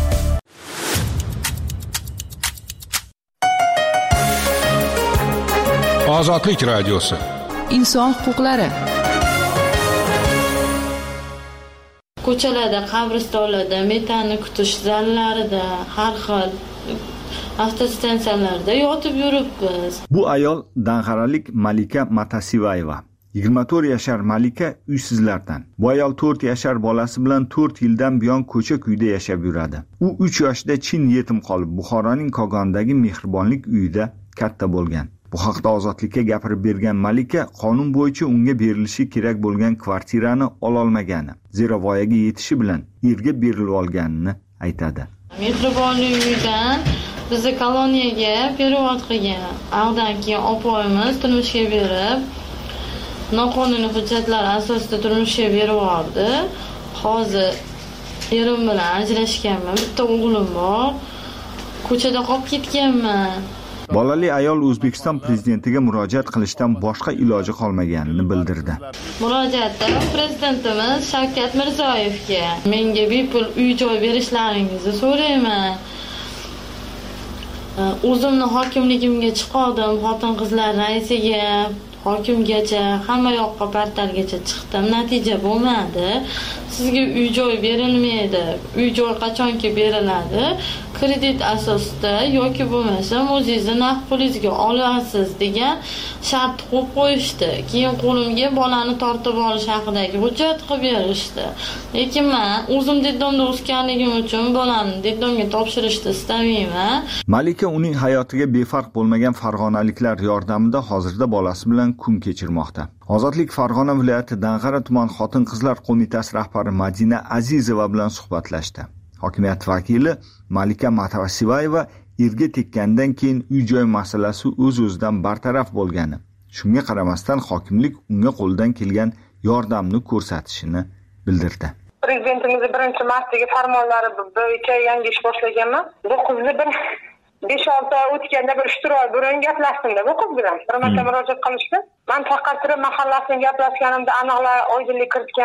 Ozodlik radiosi. Inson huquqlari. Ko'chalarda, qabristonlarda, metanni kutish zallarida, har xil avtostansiyalarda yotib yuribmiz. Bu ayol dang'aralik Malika Matasivayeva. yigirma to'rt yashar Malika uysizlardan. Bu ayol to'rt yashar bolasi bilan to'rt yildan buyon ko'cha-kuyda yashab yuradi. U uch yoshda Chin yetim qolib, Buxoroning Kogondagi mehribonlik uyida katta bo'lgan. Bu haqda Ozodlikka gapirib bergan Malika qonun bo'yicha unga berilishi kerak bo'lgan kvartirani ololmagani, zero voyaga yetishi bilan erga berilib olganini aytadi. Mehribonlik uyidan bizni koloniyaga perevod qilgan. Aldan keyin opoyimiz turmushga berib, noqonuniy hujjatlar asosida turmushga berib yubordi. Hozir erim bilan ajrashganman. Bitta o'g'lim bor. Ko'chada qolib ketganman. Bolali ayol O'zbekiston prezidentiga murojaat qilishdan boshqa iloji qolmaganini bildirdi. Murojaatda prezidentimiz Shavkat Mirziyoyevga menga bepul uy-joy berishlaringizni so'rayman. O'zimni hokimligimga chiqardim, xotin-qizlar raisiga, hokimgacha, hamma yoqqa portalgacha chiqdim, natija bo'lmadi. Sizga uy-joy berilmaydi. Uy-joy qachonki beriladi? Kredit asosida yoki bo'lmasa o'zingizni naqd pulingizga olasiz degan shart qo'yib qo'yishdi. Keyin qo'limga bolani tortib olish haqidagi hujjat qilib berishdi. Lekin men o'zim deddomda o'sganligim uchun bolamni deddomga topshirishni istamayman. Malika uning hayotiga befarq bo'lmagan farg'onaliklar yordamida hozirda bolasi bilan kun kechirmoqda. Ozodlik Farg'ona viloyati Dang'ara tuman xotin-qizlar qo'mitasi rahbari Madina Azizova bilan suhbatlashdi. Hokimiyat vakili Malika Matasivayeva erga tekkandan keyin uy-joy masalasi o'z-o'zidan bartaraf bo'lgani, shunga qaramasdan hokimlik unga qo'ldan kelgan yordamni ko'rsatishini bildirdi. Prezidentimiz birinchi martdagi farmonlari bo'yicha yangi ish boshlaganman. Bu qizni bir besh olti oy o'tganda bir uch to'rt oy burun gaplashdim-da bu qiz bilan. Bir marta murojaat qilishdi. Men faqat turib mahallasini gaplashganimda aniqlar oydinlik kiritganman.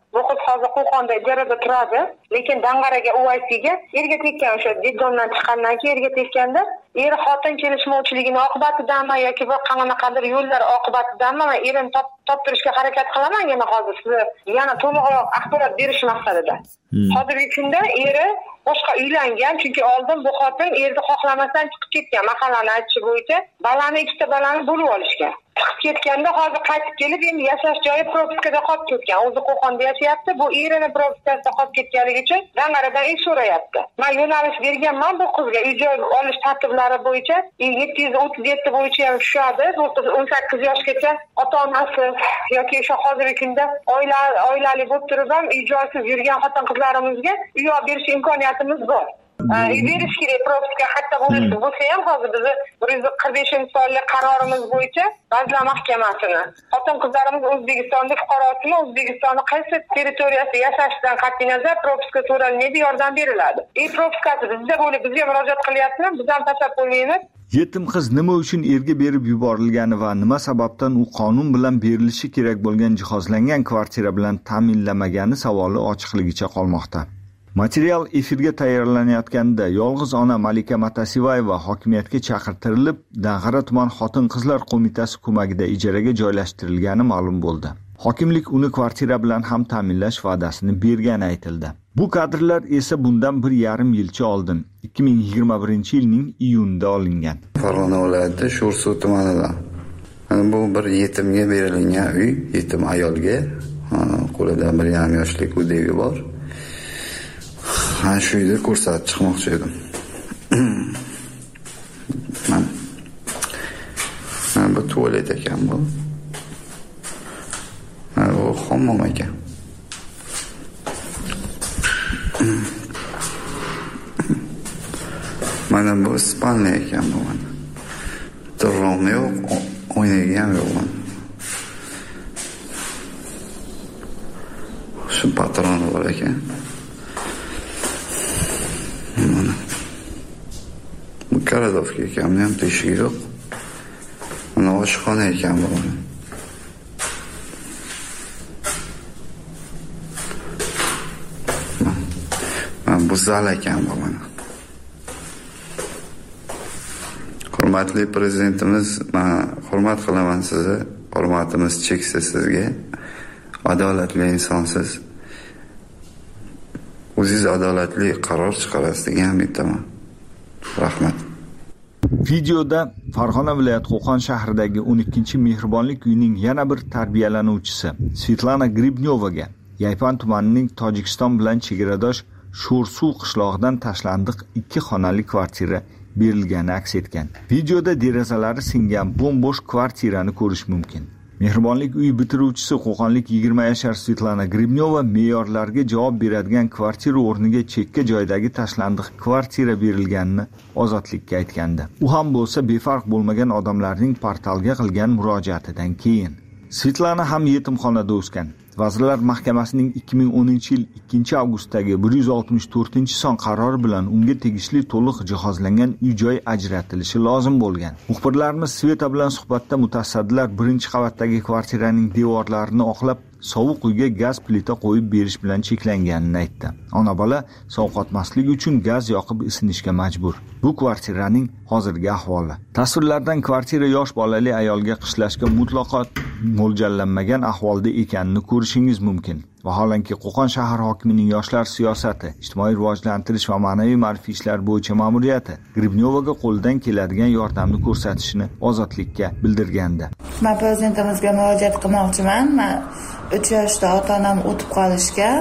Bu qiz hozir Qo'qonda ijarada turadi, lekin Dang'araga U I C'ga erga tekkan, o'sha diplomdan chiqqandan keyin erga tekkanda, er xotin kelishmovchiligining oqibatidanmi yoki bir qanaqadir yo'llar oqibatidanmi erini toptirishga harakat qilaman yana hozir sizga yana to'liqroq axborot berish maqsadida. Hozirgi kunda eri boshqa uylangan, chunki oldin bu xotin erni xohlamasdan chiqib ketgan, mahallani aytishi bo'yicha balani ikkita balani bo'lib olishgan. Chiqib ketganda hozir qaytib kelib endi yashash joyi propiskada qolib ketgan. O'zi Qo'qonda yashayapti, bu erini propiskasida qolib ketganligi uchun Dang'aradan ish so'rayapti. Men yo'nalish berganman bu qizga, uy joy olish tartiblari bo'yicha yetti yuz o'ttiz yetti bo'yicha ham tushadi. Bu qiz o'n sakkiz yoshgacha ota-onasi yoki o'sha hozirgi kunda oila oilali bo'lib turib ham uy joysiz yurgan xotin-qizlarimizga uy olib berish imkoniyatimiz bor. Uy berish kerak, propiska hatta bo'lishi bo'lsa ham hozir bizni bir yuz qirq beshinchi sonli qarorimiz bo'yicha Vazirlar Mahkamasini xotin-qizlarimiz O'zbekistonda fuqarosimi, O'zbekistonning qaysi territoriyasida yashashidan qat'iy nazar propiska so'ralmaydi, yordam beriladi. Ey propiskasi bizda bo'lib bizga murojaat qilyapsizmi? Biz ham tashlab qo'ymaymiz. Yetim qiz nima uchun erga berib yuborilgani va nima sababdan u qonun bilan berilishi kerak bo'lgan jihozlangan kvartira bilan ta'minlamagani savoli ochiqligicha qolmoqda. Material efirga tayyorlanayotganda yolg'iz ona Malika Matasivayeva hokimiyatga chaqirtirilib, Dang'ara tuman xotin-qizlar qo'mitasi ko'magida ijaraga joylashtirilgani ma'lum bo'ldi. Hokimlik uni kvartira bilan ham ta'minlash va'dasini bergani aytildi. Bu kadrlar esa bundan bir yarim yilcha oldin, ikki ming yigirma birinchi yilning iyunida olingan. Farg'ona viloyati Sho'rsuv tumanida. Bu bir yetimga berilgan uy, yetim ayolga, qo'lida bir yarim yoshlik o'devi bor. Ha, shu yerda ko'rsatib chiqmoqchi edim. Mana. Mana bu tualet ekan bu. Mana bu hammom ekan. Mana bu spalniya ekan bu mana. Turrom yo'q, o'ynagan yo'q mana. Shu patroni bor ekan. Bu karadovka ekan, ham teshigi yo'q. Mana oshxona ekan bu. Mana bu zal ekan bu mana. Hurmatli prezidentimiz, men hurmat qilaman sizni. Hurmatimiz cheksiz sizga. Adolatli insonsiz. O'zingiz adolatli qaror chiqarasiz degan umiddaman. Rahmat. Videoda Farg'ona viloyati Qo'qon shahridagi o'n ikkinchi mehribonlik uyining yana bir tarbiyalanuvchisi Svetlana Gribnyovaga Yaypan tumanining Tojikiston bilan chegaradosh Sho'rsuv qishlog'idan tashlandiq ikki xonali kvartira berilgani aks etgan. Videoda derazalari singan bo'm-bo'sh kvartirani ko'rish mumkin. Mehribonlik uyi bitiruvchisi Qo'qonlik yigirma yashar Svetlana Gribnyova me'yorlarga javob beradigan kvartira o'rniga chekka joydagi tashlandiq kvartira berilganini Ozodlikka aytgandi. U ham bo'lsa befarq bo'lmagan odamlarning portalga qilgan murojaatidan keyin. Svetlana ham yetimxonada o'sgan. Vazirlar Mahkamasining ikki ming o'ninchi yil ikkinchi avgustdagi bir yuz oltmish to'rtinchi son qarori bilan unga tegishli to'liq jihozlangan uy-joy ajratilishi lozim bo'lgan. Muxbirlarimiz Sveta bilan suhbatda mutasaddilar birinchi qavatdagi kvartiraning devorlarini oqlab, sovuq uyga gaz plita qo'yib berish bilan cheklanganini aytdi. Ona bola sovqotmaslik uchun gaz yoqib isinishga majbur. Bu kvartiraning hozirgi ahvoli. Tasvirlardan kvartira yosh bolali ayolga qishlashga mutlaqo mo'ljallanmagan ahvolda ekanini ko'rishingiz mumkin. Vaholanki Qo'qon shahar hokimining yoshlar siyosati, ijtimoiy rivojlantirish va ma'naviy ma'rifiy ishlar bo'yicha ma'muriyati Gribnyovaga qo'ldan keladigan yordamni ko'rsatishini Ozodlikka bildirgandi. Men prezidentimizga murojaat qilmoqchiman. Men uch yoshda ota-onam o'tib qolishgan.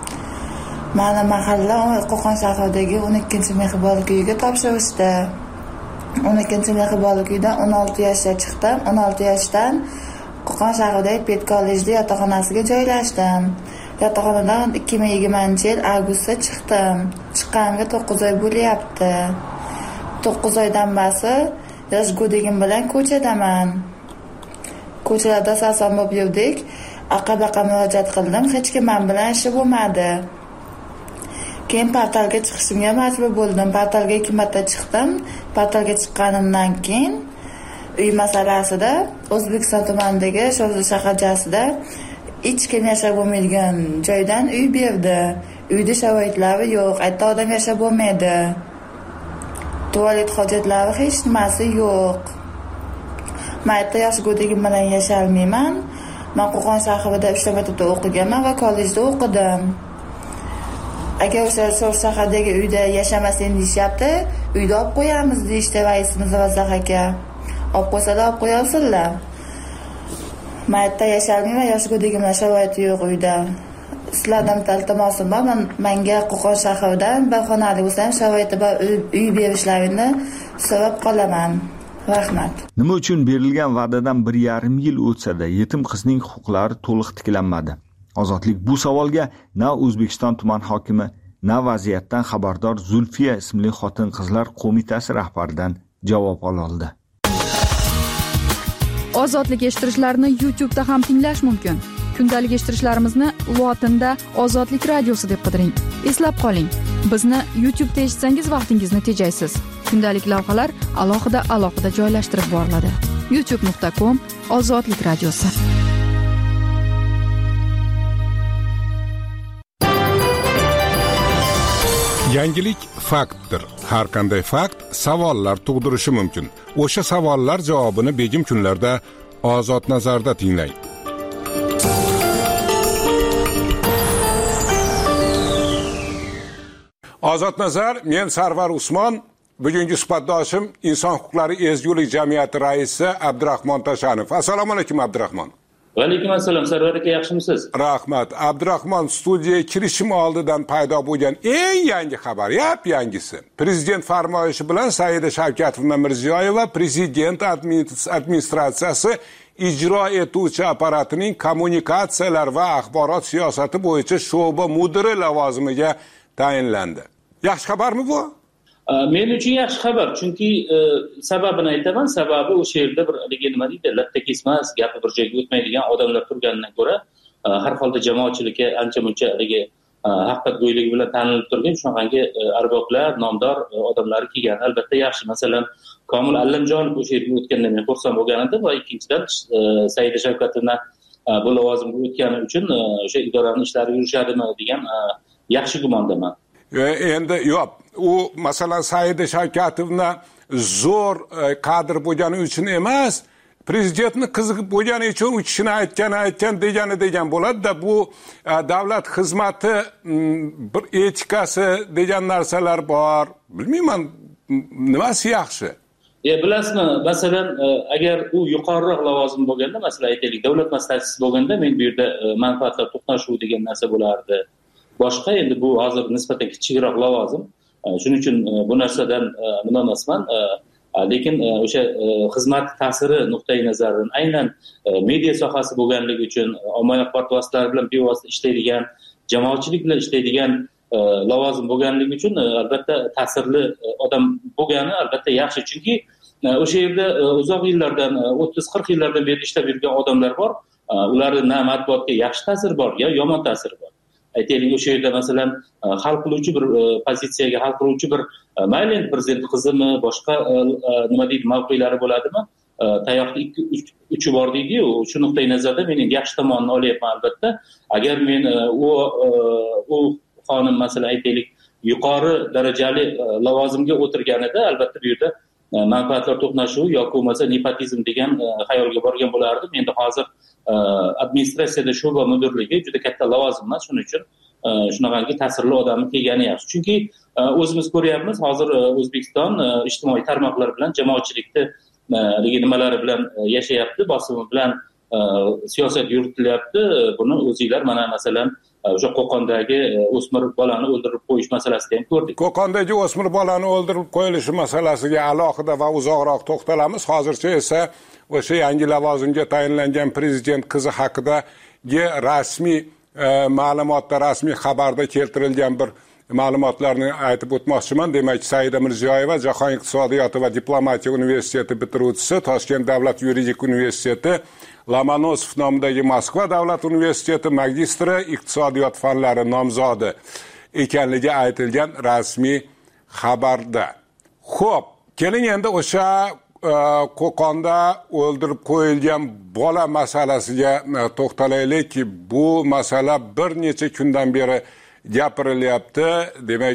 Mana mahalla Qo'qon shahridagi o'n ikkinchi mehribonlik uyiga topshirishdi. o'n ikkinchi mehribonlik uydan o'n olti yoshda chiqdim. o'n olti yoshdan Qo'qon shahridagi Pet kollejda yotoqxonasiga joylashdim. Yotoqxonadan ikki ming yigirmanchi yil avgustda chiqdim. Chiqqanimga to'qqiz oy bo'lyapti. to'qqiz oydan beri yosh go'dagim bilan ko'chadaman. Ko'chalarda sarson bo'lib yurdik. Aqabaqa murojaat qildim. Hech kim men bilan ishi bo'lmadi. Keyin portalga chiqishimga majbur bo'ldim. Portalga ikki marta chiqdim. Portalga chiqqanimdan keyin uy masalasida O'zbekiston tumanidagi Sho'rsuv shaharchasida hech kim yashab bo'lmaydigan joydan uy berdi. Uyda sharoitlari yo'q, aytda odam yashab bo'lmaydi. Tualet hojatlari hech nimasi yo'q. Men aytda yosh go'dagim bilan yasholmayman. Men Qo'qon shahrida uchta maktabda o'qiganman va kollejda o'qidim. Agar o'sha shahardagi uyda yashamasin deyishyapti, uyda olib qo'yamiz deyishdi raisimiz Razzoq aka. Olib qo'ysalar olib qo'yavsinlar. Men aytda yasholmayman, yosh go'dagimlar sharoiti yo'q uyda. Sizlardan iltimosim bor, menga Qo'qon shahridan bir xonali bo'lsa ham sharoiti bor uy berishlarini so'rab qolaman. Rahmat. Nima uchun berilgan va'dadan bir yarim yil o'tsa-da yetim qizning huquqlari to'liq tiklanmadi? Ozodlik bu savolga na O'zbekiston tuman hokimi, na vaziyatdan xabardor Zulfiya ismli xotin-qizlar qo'mitasi rahbaridan javob ololdi. Ozodlik eshittirishlarni YouTube da ham tinglash mumkin. Kundalik eshittirishlarimizni lotinda Ozodlik radiosi deb qidiring. Eslab qoling, bizni YouTube da eshitsangiz vaqtingizni tejaysiz. Kundalik lavhalar alohida alohida joylashtirib boriladi. youtube nuqta com Ozodlik radiosi. Yangilik faktdir. Har qanday fakt savollar tug'dirishi mumkin. O'sha savollar javobini begim kunlarda Ozod nazarda tinglang. Ozod nazar, men Sarvar Usmon, bugungi suhbatdoshim Inson huquqlari ezgulik jamiyati raisi Abdurahmon Tashanov. Assalomu alaykum Abdurahmon. Va alaykum assalom, Sarvar aka, yaxshimisiz? Rahmat. Abdurahmon, studiyaga kirishim oldidan paydo bo'lgan eng yangi xabar, yap yangisi. Prezident farmoyishi bilan Saida Shavkatovna Mirziyoyeva prezident administratsiyasi ijro etuvchi apparatining kommunikatsiyalar va axborot siyosati bo'yicha sho'ba mudiri lavozimiga tayinlandi. Yaxshi xabarmi bu? Men uchun yaxshi xabar, chunki sababini aytaman. Sababi o'sha yerda bir nima deydi, latta kesmas, gapi bir joyga o'tmaydigan odamlar turganidan ko'ra, har holda jamoatchilikka ancha-muncha haligi haqiqatgo'yligi bilan tanilib turgan shunaqangi arboblar, nomdor odamlar kelgan. Albatta yaxshi. Masalan, Komil Allamjonov o'sha yerga o'tganda men xursand bo'lgan edim va ikkinchidan Saida Shavkatovna bu lavozimga o'tgani uchun o'sha idoraning ishlari yurishadimi degan yaxshi gumondaman. Endi yo'q, u masalan Saida Shavkatovna zo'r kadr bo'lgani uchun emas, prezidentni qiziqib bo'lgani uchun u kishini aytgan aytgan degani degan bo'ladi-da, bu davlat xizmati bir etikasi degan narsalar bor. Bilmayman, nimasi yaxshi? E bilasizmi, masalan, agar u yuqoriroq lavozim bo'lganda, masalan aytaylik, davlat maslahatchisi bo'lganda, men bu yerda manfaatlar to'qnashuvi degan narsa bo'lardi. Boshqa endi bu hozir nisbatan kichikroq lavozim. Shuning uchun bu narsadan nima emasman. Lekin o'sha xizmat ta'siri nuqtai nazaridan aynan media sohasi bo'lganligi uchun ommaviy axborot vositalari bilan bevosita ishlaydigan, jamoatchilik bilan ishlaydigan lavozim bo'lganligi uchun albatta ta'sirli odam bo'lgani albatta yaxshi. Chunki o'sha yerda uzoq yillardan, o'ttiz qirq yillardan beri ishlab yurgan odamlar bor. Ularning na matbuotga yaxshi ta'siri bor, yo yomon ta'siri bor. Aytaylik, o'sha yerda masalan hal qiluvchi bir pozitsiyaga hal qiluvchi bir mayli prezident qizimi, boshqa nima deydi, mavqelari bo'ladimi? Tayoqni ikki uchi bor deydi-yu, shu nuqtai nazarda men endi yaxshi tomonini olyapman albatta. Agar men u u xonim masalan aytaylik yuqori darajali lavozimga o'tirganida albatta bu yerda manfaatlar to'qnashuvi yoki bo'lmasa nepotizm degan xayolga borgan bo'lardim. Endi hozir administratsiyada sho'ba mudirligi juda katta lavozim emas, shuning uchun shunaqangi ta'sirli odamni kelgani yaxshi. Chunki o'zimiz ko'ryapmiz, hozir O'zbekiston ijtimoiy tarmoqlar bilan jamoatchilikni nimalari bilan yashayapti, bosimi bilan siyosat yuritilyapti. Buni o'zingizlar mana masalan o'sha Qo'qondagi o'smir bolani o'ldirib qo'yish masalasida ham ko'rdik. Qo'qondagi o'smir bolani o'ldirib qo'yilishi masalasiga alohida va uzoqroq to'xtalamiz. Hozircha esa o'sha yangi lavozimga tayinlangan prezident qizi haqidagi rasmiy ma'lumotda, rasmiy xabarda keltirilgan bir ma'lumotlarni aytib o'tmoqchiman. Demak, Saida Mirziyoyeva Jahon iqtisodiyoti va diplomatiya universiteti bitiruvchisi, Toshkent davlat yuridik universiteti, Lomonosov nomidagi Moskva davlat universiteti magistri, iqtisodiyot fanlari nomzodi ekanligi aytilgan rasmiy xabarda. Xo'p, keling endi o'sha Qo'qonda o'ldirib qo'yilgan bola masalasiga to'xtalaylikki, bu masala bir necha kundan beri gapirilyapti. Demak,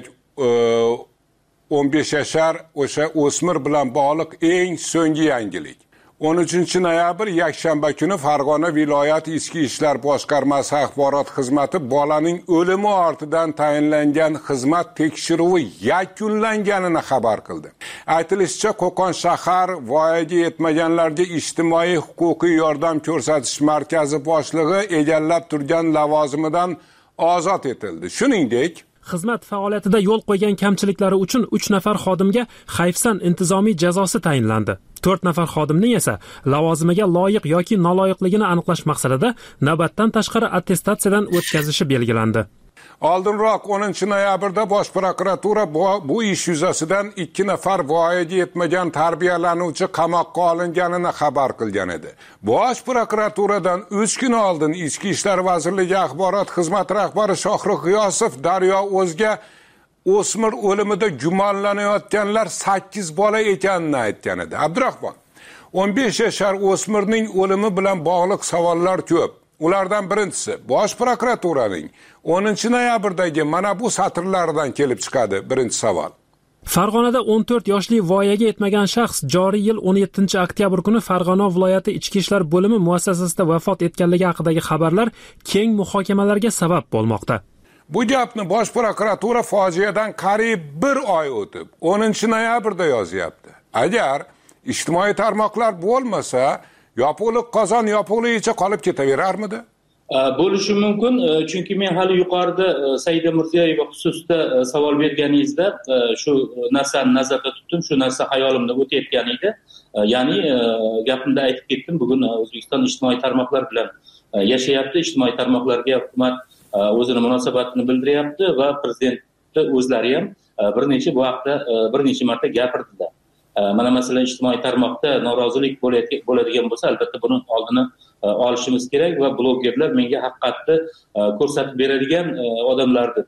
o'n besh yashar o'sha o'smir bilan bog'liq eng so'nggi yangilik. o'n uchinchi noyabr yakshanba kuni Farg'ona viloyat Ichki ishlar boshqarmasi axborot xizmati bolaning o'limi ortidan tayinlangan xizmat tekshiruvi yakunlanganini xabar qildi. Aytilishicha, Qo'qon shahar voyaga yetmaganlarga ijtimoiy huquqiy yordam ko'rsatish markazi boshlig'i egallab turgan lavozimidan ozod etildi. Shuningdek, xizmat faoliyatida yo'l qo'ygan kamchiliklari uchun uch nafar xodimga hayfsan intizomiy jazosi tayinlandi. to'rt nafar xodimning esa lavozimiga loyiq yoki noloyiqligini aniqlash maqsadida navbatdan tashqari attestatsiyadan o'tkazishi belgilandi. Oldinroq o'ninchi noyabrda Bosh prokuratura bu ish yuzasidan ikki nafar voyaga yetmagan tarbiyalanuvchi qamoqqa olinganini xabar qilgan edi. Bosh prokuraturadan uch kun oldin Ichki ishlar vazirligi axborot xizmati rahbari Shohruh G'iyosov Daryo o'zga o'smir o'limida gumonlanayotganlar sakkiz bola ekanini aytgan edi. Abdurahmon, o'n besh yashar o'smirning o'limi bilan bog'liq savollar ko'p. Ulardan birinchisi Bosh prokuraturaning o'ninchi noyabrdagi mana bu satrlardan kelib chiqadi. Birinchi savol. Farg'onada o'n to'rt yoshli voyaga yetmagan shaxs joriy yil o'n yettinchi oktyabr kuni Farg'ona viloyati Ichki ishlar bo'limi muassasasida vafot etganligi haqidagi xabarlar keng muhokamalarga sabab bo'lmoqda. Bu gapni Bosh prokuratura fojiadan qariyb bir oy o'tib, o'ninchi noyabrda yozyapti. Agar ijtimoiy tarmoqlar bo'lmasa, yopiqliq qozon yopiqligicha qolib ketaverarmidi? Bo'lishi mumkin, chunki men hali yuqorida Saida Mirziyoyeva xususida savol berganingizda shu narsani nazarda tutdim, shu narsa hayolimda o'tayotgan edi. Ya'ni gapimda aytib ketdim, bugun O'zbekiston ijtimoiy tarmoqlar bilan yashayapti, ijtimoiy tarmoqlarga hukumat o'zini munosabatini bildiryapti va prezidentni o'zlari ham bir necha bu haqda bir necha marta gapirdilar. Mana masalan ijtimoiy tarmoqda norozilik bo'ladigan bo'lsa, albatta buni oldini olishimiz kerak va blogerlar menga haqiqatni ko'rsatib beradigan odamlardir.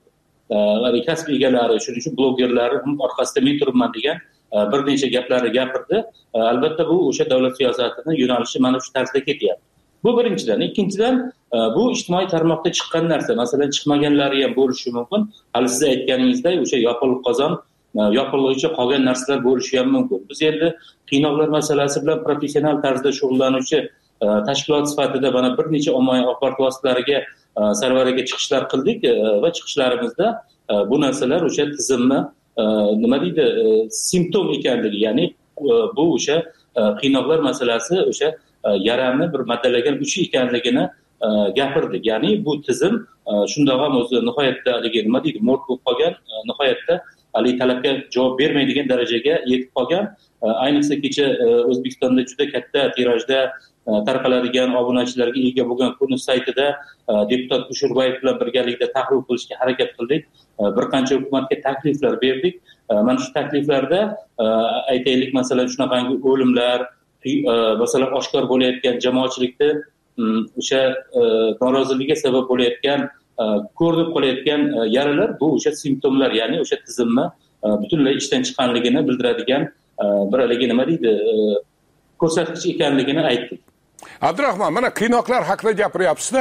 Va kasb egalari, shuning uchun blogerlarning orqasida men turibman degan bir necha gaplarni gapirdi. Albatta bu o'sha davlat siyosatining yo'nalishi mana shu tarzda ketyapti. Bu birinchidan. Ikkinchidan, bu ijtimoiy tarmoqda chiqqan narsa, masalan chiqmaganlari ham bo'lishi mumkin. Hali siz aytganingizdek, o'sha yopiq qozon, yopiqligicha qolgan narsalar bo'lishi ham mumkin. Biz endi qiynoqlar masalasi bilan professional tarzda shug'ullanuvchi tashkilot sifatida mana bir necha ommaviy axborot vositalariga sarvaraga chiqishlar qildik va chiqishlarimizda bu narsalar o'sha tizimni nima deydi, simptom ekanligi, ya'ni bu o'sha qiynoqlar masalasi o'sha yaramni bir maddalagan uchi ekanligini gapirdik. Ya'ni bu tizim shundoq ham o'zi nihoyatda nima deydi, mo'rt bo'lib qolgan, nihoyatda hali talabga javob bermaydigan darajaga yetib qolgan. Ayniqsa kecha O'zbekistonda juda katta tirajda tarqaladigan obunachilarga ega bo'lgan Kunuz saytida deputat Kusherbayev bilan birgalikda tahlil qilishga harakat qildik. Bir qancha hukumatga takliflar berdik. Mana shu takliflarda aytaylik, masalan shunaqangi o'limlar, masalan oshkor bo'layotgan jamoatchilikda o'sha noroziligiga sabab bo'layotgan, ko'rinib qolayotgan yaralar, bu o'sha simptomlar, ya'ni o'sha tizimni butunlay ishdan chiqqanligini bildiradigan bir haligi nima deydi, ko'rsatkich ekanligini aytdik. Abdurahmon, mana qiynoqlar haqida gapiryapsiz-da.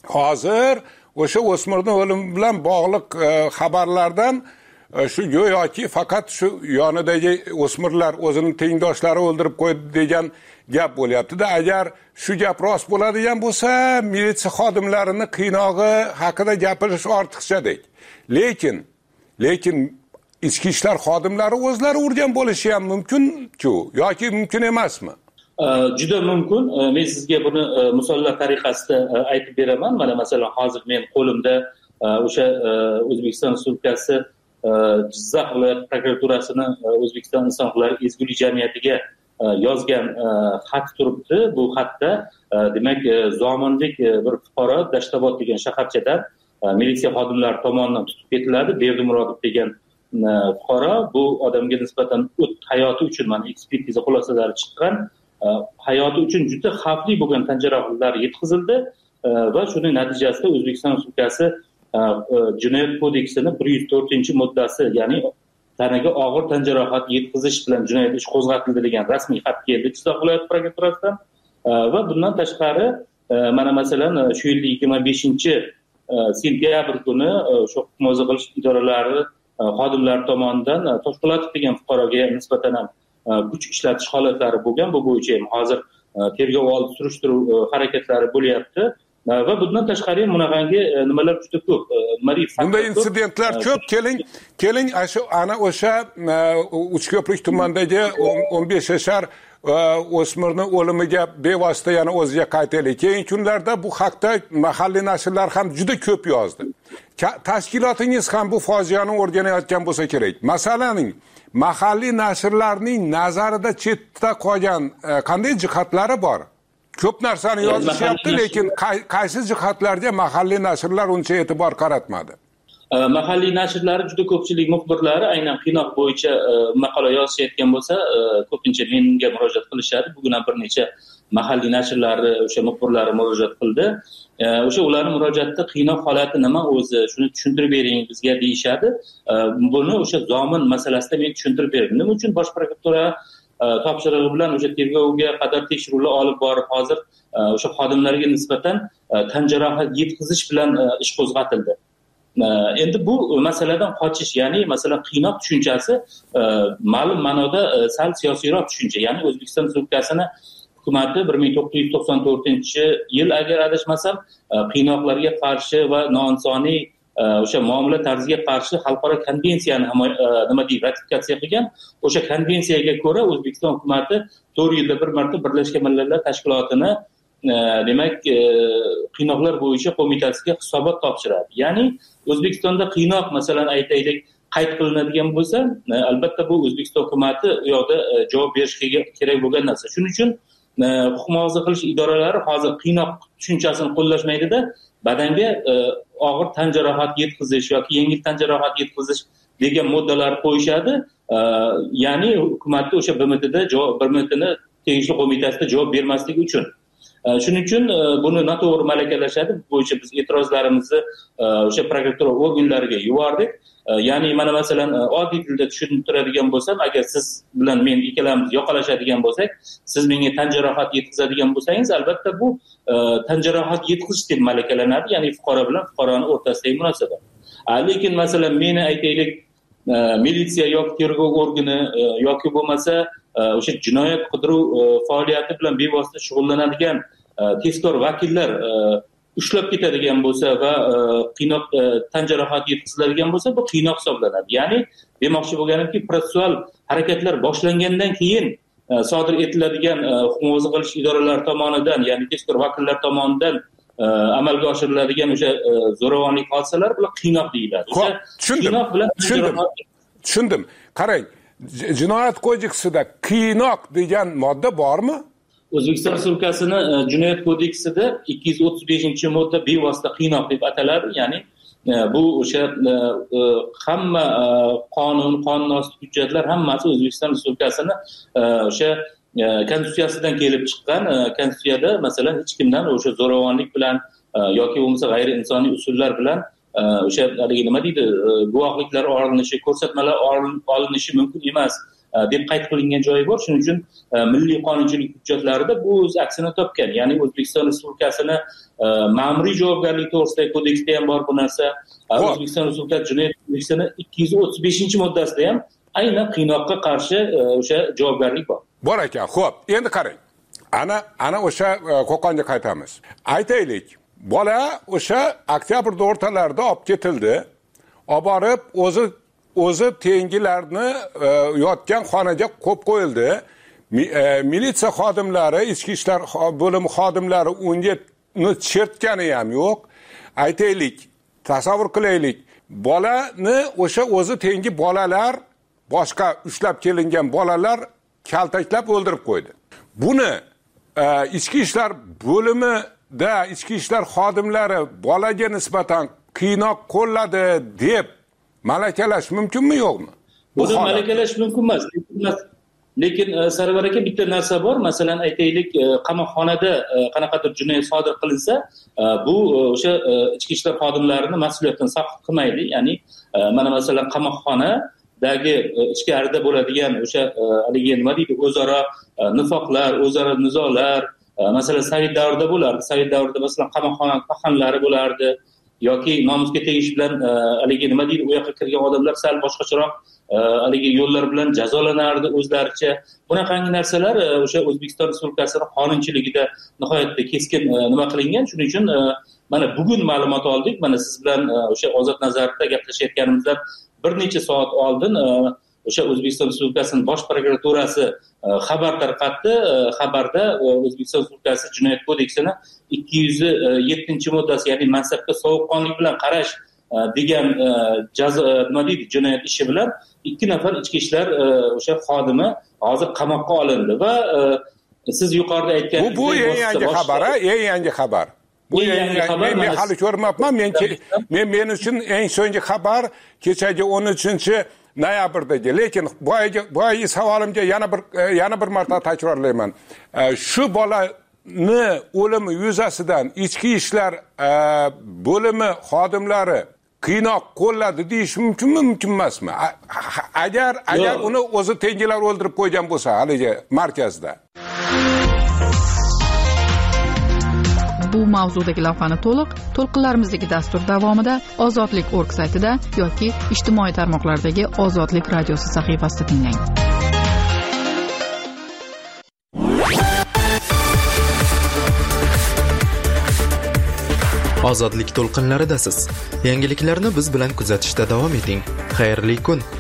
Hozir o'sha o'smirning o'limi bilan bog'liq xabarlardan shu go'yoki faqat shu yonidagi o'smirlar o'zini tengdoshlari o'ldirib qo'ydi degan gap bo'lyapti-da. Agar shu gap rost bo'ladigan bo'lsa, militsiya xodimlarini qiynog'i haqida gapirish ortiqchadek. Lekin lekin ichki ishlar xodimlari o'zlari urgan bo'lishi ham mumkin-ku, yoki mumkin emasmi? Juda mumkin. Men sizga buni misollar tariqasida aytib beraman. Mana masalan hozir men qo'limda o'sha O'zbekiston Respublikasi Jizzax viloyat prokuraturasini O'zbekiston inson huquqlari ezgulik jamiyatiga yozgan xat turibdi. Bu xatda demak zominlik bir fuqaro Dashtabod degan shaharchadan militsiya xodimlari tomonidan tutib ketiladi. Berdimurodov degan fuqaro, bu odamga nisbatan hayoti uchun mana ekspertiza xulosalari chiqqan, hayoti uchun juda xavfli bo'lgan tan jarohatlar yetkazildi va shuning natijasida O'zbekiston Respublikasi Jinoyat kodeksining bir yuz to'rtinchi moddasi, ya'ni tanaga og'ir tan jarohati yetkazish bilan jinoyat ishi qo'zg'atildi degan rasmiy xat keldi Jizzax viloyati prokuraturasidan. Va bundan tashqari mana masalan shu yilning yigirma beshinchi sentyabr kuni shu huquq qilish idoralari xodimlari tomonidan Toshpo'latov degan fuqaroga nisbatan ham kuch ishlatish holatlari bo'lgan. Bu bo'yicha ham hozir tergov oldi surishtiruv harakatlari bo'lyapti. Va bundan tashqari ham bunaqangi nimalar juda ko'p. Bunday insidentlar ko'p. Keling, keling shu ana o'sha Uchko'prik tumanidagi o'n besh yashar o'smirni o'limiga bevosita yana o'ziga qaytaylik. Keyingi kunlarda bu haqda mahalliy nashrlar ham juda ko'p yozdi. Tashkilotingiz ham bu fojiani o'rganayotgan bo'lsa kerak. Masalaning mahalliy nashrlarning nazarida chetda qolgan qanday jihatlari bor? Ko'p narsani yozishyapti, lekin qaysi jihatlarga mahalliy nashrlar uncha e'tibor qaratmadi? Mahalliy nashrlar juda ko'pchilik muxbirlari aynan qiynoq bo'yicha maqola yozishayotgan bo'lsa, ko'pincha menga murojaat qilishadi. Bugun ham bir necha mahalliy nashrlari o'sha muxbirlari murojaat qildi. O'sha ularning murojaatida qiynoq holati nima o'zi, shuni tushuntirib bering bizga deyishadi. Buni o'sha zomin masalasida men tushuntirib beraman. Nima uchun Bosh prokuratura topshirig'i bilan o'sha tergovga qadar tekshiruvlar olib borib, hozir o'sha xodimlarga nisbatan tan jarohati yetkazish bilan ish qo'zg'atildi. Endi bu masaladan qochish, ya'ni masalan qiynoq tushunchasi ma'lum ma'noda sal siyosiyroq tushuncha. Ya'ni O'zbekiston Respublikasini hukumati bir ming to'qqiz yuz to'qson to'rtinchi yil agar adashmasam qiynoqlarga qarshi va noinsoniy o'sha muomala tarziga qarshi xalqaro konvensiyani nima deydi ratifikatsiya qilgan. O'sha konvensiyaga ko'ra O'zbekiston hukumati to'rt yilda bir marta Birlashgan Millatlar Tashkilotini demak qiynoqlar bo'yicha qo'mitasiga hisobot topshiradi. Ya'ni O'zbekistonda qiynoq masalan aytaylik qayd qilinadigan bo'lsa, albatta bu O'zbekiston hukumati u yoqda javob berishi kerak bo'lgan narsa. Shuning uchun huquq muhofaza qilish idoralari hozir qiynoq tushunchasini qo'llashmaydida, badanga og'ir tan jarohati yetkazish yoki yengil tan jarohati yetkazish degan moddalar qo'yishadi. Ya'ni hukumatda o'sha B M Tda B M Tni tegishli qo'mitasida javob bermasligi uchun. Shuning uchun buni noto'g'ri malakalashadi. Bu bo'yicha biz e'tirozlarimizni o'sha prokuratura organlariga yubordik. Ya'ni mana masalan oddiy tilda tushuntiradigan bo'lsam, agar siz bilan men ikkalamiz yoqalashadigan bo'lsak, siz menga tan jarohati yetkazadigan bo'lsangiz, albatta bu tan jarohati yetkazish deb malakalanadi. Ya'ni fuqaro bilan fuqaroning o'rtasidagi munosabat. Lekin masalan meni aytaylik militsiya yoki tergov organi yoki bo'lmasa o'sha jinoyat qidiruv faoliyati bilan bevosita shug'ullanadigan tezkor vakillar ushlab ketadigan bo'lsa va qiynoq tan jarohati yetkaziladigan bo'lsa, bu qiynoq hisoblanadi. Ya'ni demoqchi bo'lganimki, protsessual harakatlar boshlangandan keyin sodir etiladigan huquq muhofaza qilish idoralari tomonidan, ya'ni tezkor vakillar tomonidan amalga oshiriladigan o'sha zo'ravonlik hodisalari bular qiynoq deyiladi. O'sha qiynoq bilan tushundim. Qarang, Jinoyat kodeksida qiynoq degan modda bormi? O'zbekiston Respublikasini Jinoyat kodeksida ikki yuz o'ttiz beshinchi modda bevosita qiynoq deb ataladi. Ya'ni bu o'sha hamma qonun, qonunosti hujjatlar hammasi O'zbekiston Respublikasini o'sha konstitutsiyasidan kelib chiqqan. Konstitutsiyada masalan hech kimdan o'sha zo'ravonlik bilan yoki bo'lmasa g'ayri insoniy usullar bilan o'sha haligi nima deydi, guvohliklar olinishi, ko'rsatmalar olinishi mumkin emas deb qayd qilingan joyi bor. Shuning uchun milliy qonunchilik hujjatlarida bu o'z aksini topgan. Ya'ni O'zbekiston Respublikasini ma'muriy javobgarlik to'g'risidagi kodeksda ham bor bu narsa. O'zbekiston Respublikasi Jinoyat kodeksini ikki yuz o'ttiz beshinchi moddasida ham aynan qiynoqqa qarshi o'sha javobgarlik bor. Bor ekan. Xo'p, endi qarang. Ana ana o'sha Qo'qonga qaytamiz. Aytaylik, bola o'sha oktyabrda o'rtalarida olib ketildi. Olib borib o'zi o'zi tengilarni yotgan xonaga qo'yib qo'yildi. Militsiya xodimlari, ichki ishlar bo'limi xodimlari unga chertgani ham yo'q. Aytaylik, tasavvur qilaylik, bolani o'sha o'zi tengi bolalar, boshqa ushlab kelingan bolalar kaltaklab o'ldirib qo'ydi. Buni ichki ishlar bo'limida ichki ishlar xodimlari bolaga nisbatan qiynoq qo'lladi deb malakalash mumkinmi yo'qmi? Buni malakalash mumkin emas. Lekin Sarvar aka, bitta narsa bor. Masalan aytaylik, qamoqxonada qanaqadir jinoyat sodir qilinsa, bu o'sha ichki ishlar xodimlarining mas'uliyatidan saqit qilmaydi. Ya'ni mana masalan qamoqxona dagi ichkarida bo'ladigan o'sha haligi nima deydi o'zaro nifoqlar, o'zaro nizolar, masalan sovet davrida bo'lardi. Sovet davrida masalan qamoqxona paxanlari bo'lardi yoki nomusga tegish bilan haligi nima deydi u yoqqa kirgan odamlar sal boshqacharoq haligi yo'llar bilan jazolanardi o'zlaricha. Bunaqangi narsalar o'sha O'zbekiston Respublikasining qonunchiligida nihoyatda keskin nima qilingan. Shuning uchun mana bugun ma'lumot oldik. Mana siz bilan o'sha Ozod Nazarbekda gaplashayotganimizdan bir necha soat oldin o'sha O'zbekiston Respublikasining Bosh prokuraturasi xabar tarqatdi. Xabarda O'zbekiston Respublikasi Jinoyat kodeksining ikki yuz yettinchi moddasi, ya'ni mansabga sovuqqonlik bilan qarash degan jazo nima deydi jinoyat ishi bilan ikki nafar ichki ishlar o'sha xodimi hozir qamoqqa olindi va siz yuqorida aytganingizdek bu bu eng yangi xabar, eng yangi xabar. Bu yangi xabar. Men hali ko'rmabman. Men men men uchun eng so'nggi xabar kechagi o'n uchinchi noyabrdagi. Lekin boyagi boyagi savolimga yana bir yana bir marta takrorlayman. Shu bolani o'limi yuzasidan ichki ishlar bo'limi xodimlari qiynoq qo'lladi deyish mumkinmi, mumkin emasmi? Agar agar uni o'zi tengilar o'ldirib qo'ygan bo'lsa, haligi markazda. Bu mavzudagi lavhani to'liq to'lqinlarimizdagi dastur davomida Ozodlik org saytida yoki ijtimoiy tarmoqlardagi Ozodlik radiosi sahifasida tinglang. Ozodlik to'lqinlaridasiz. Yangiliklarni biz bilan kuzatishda davom eting. Xayrli kun.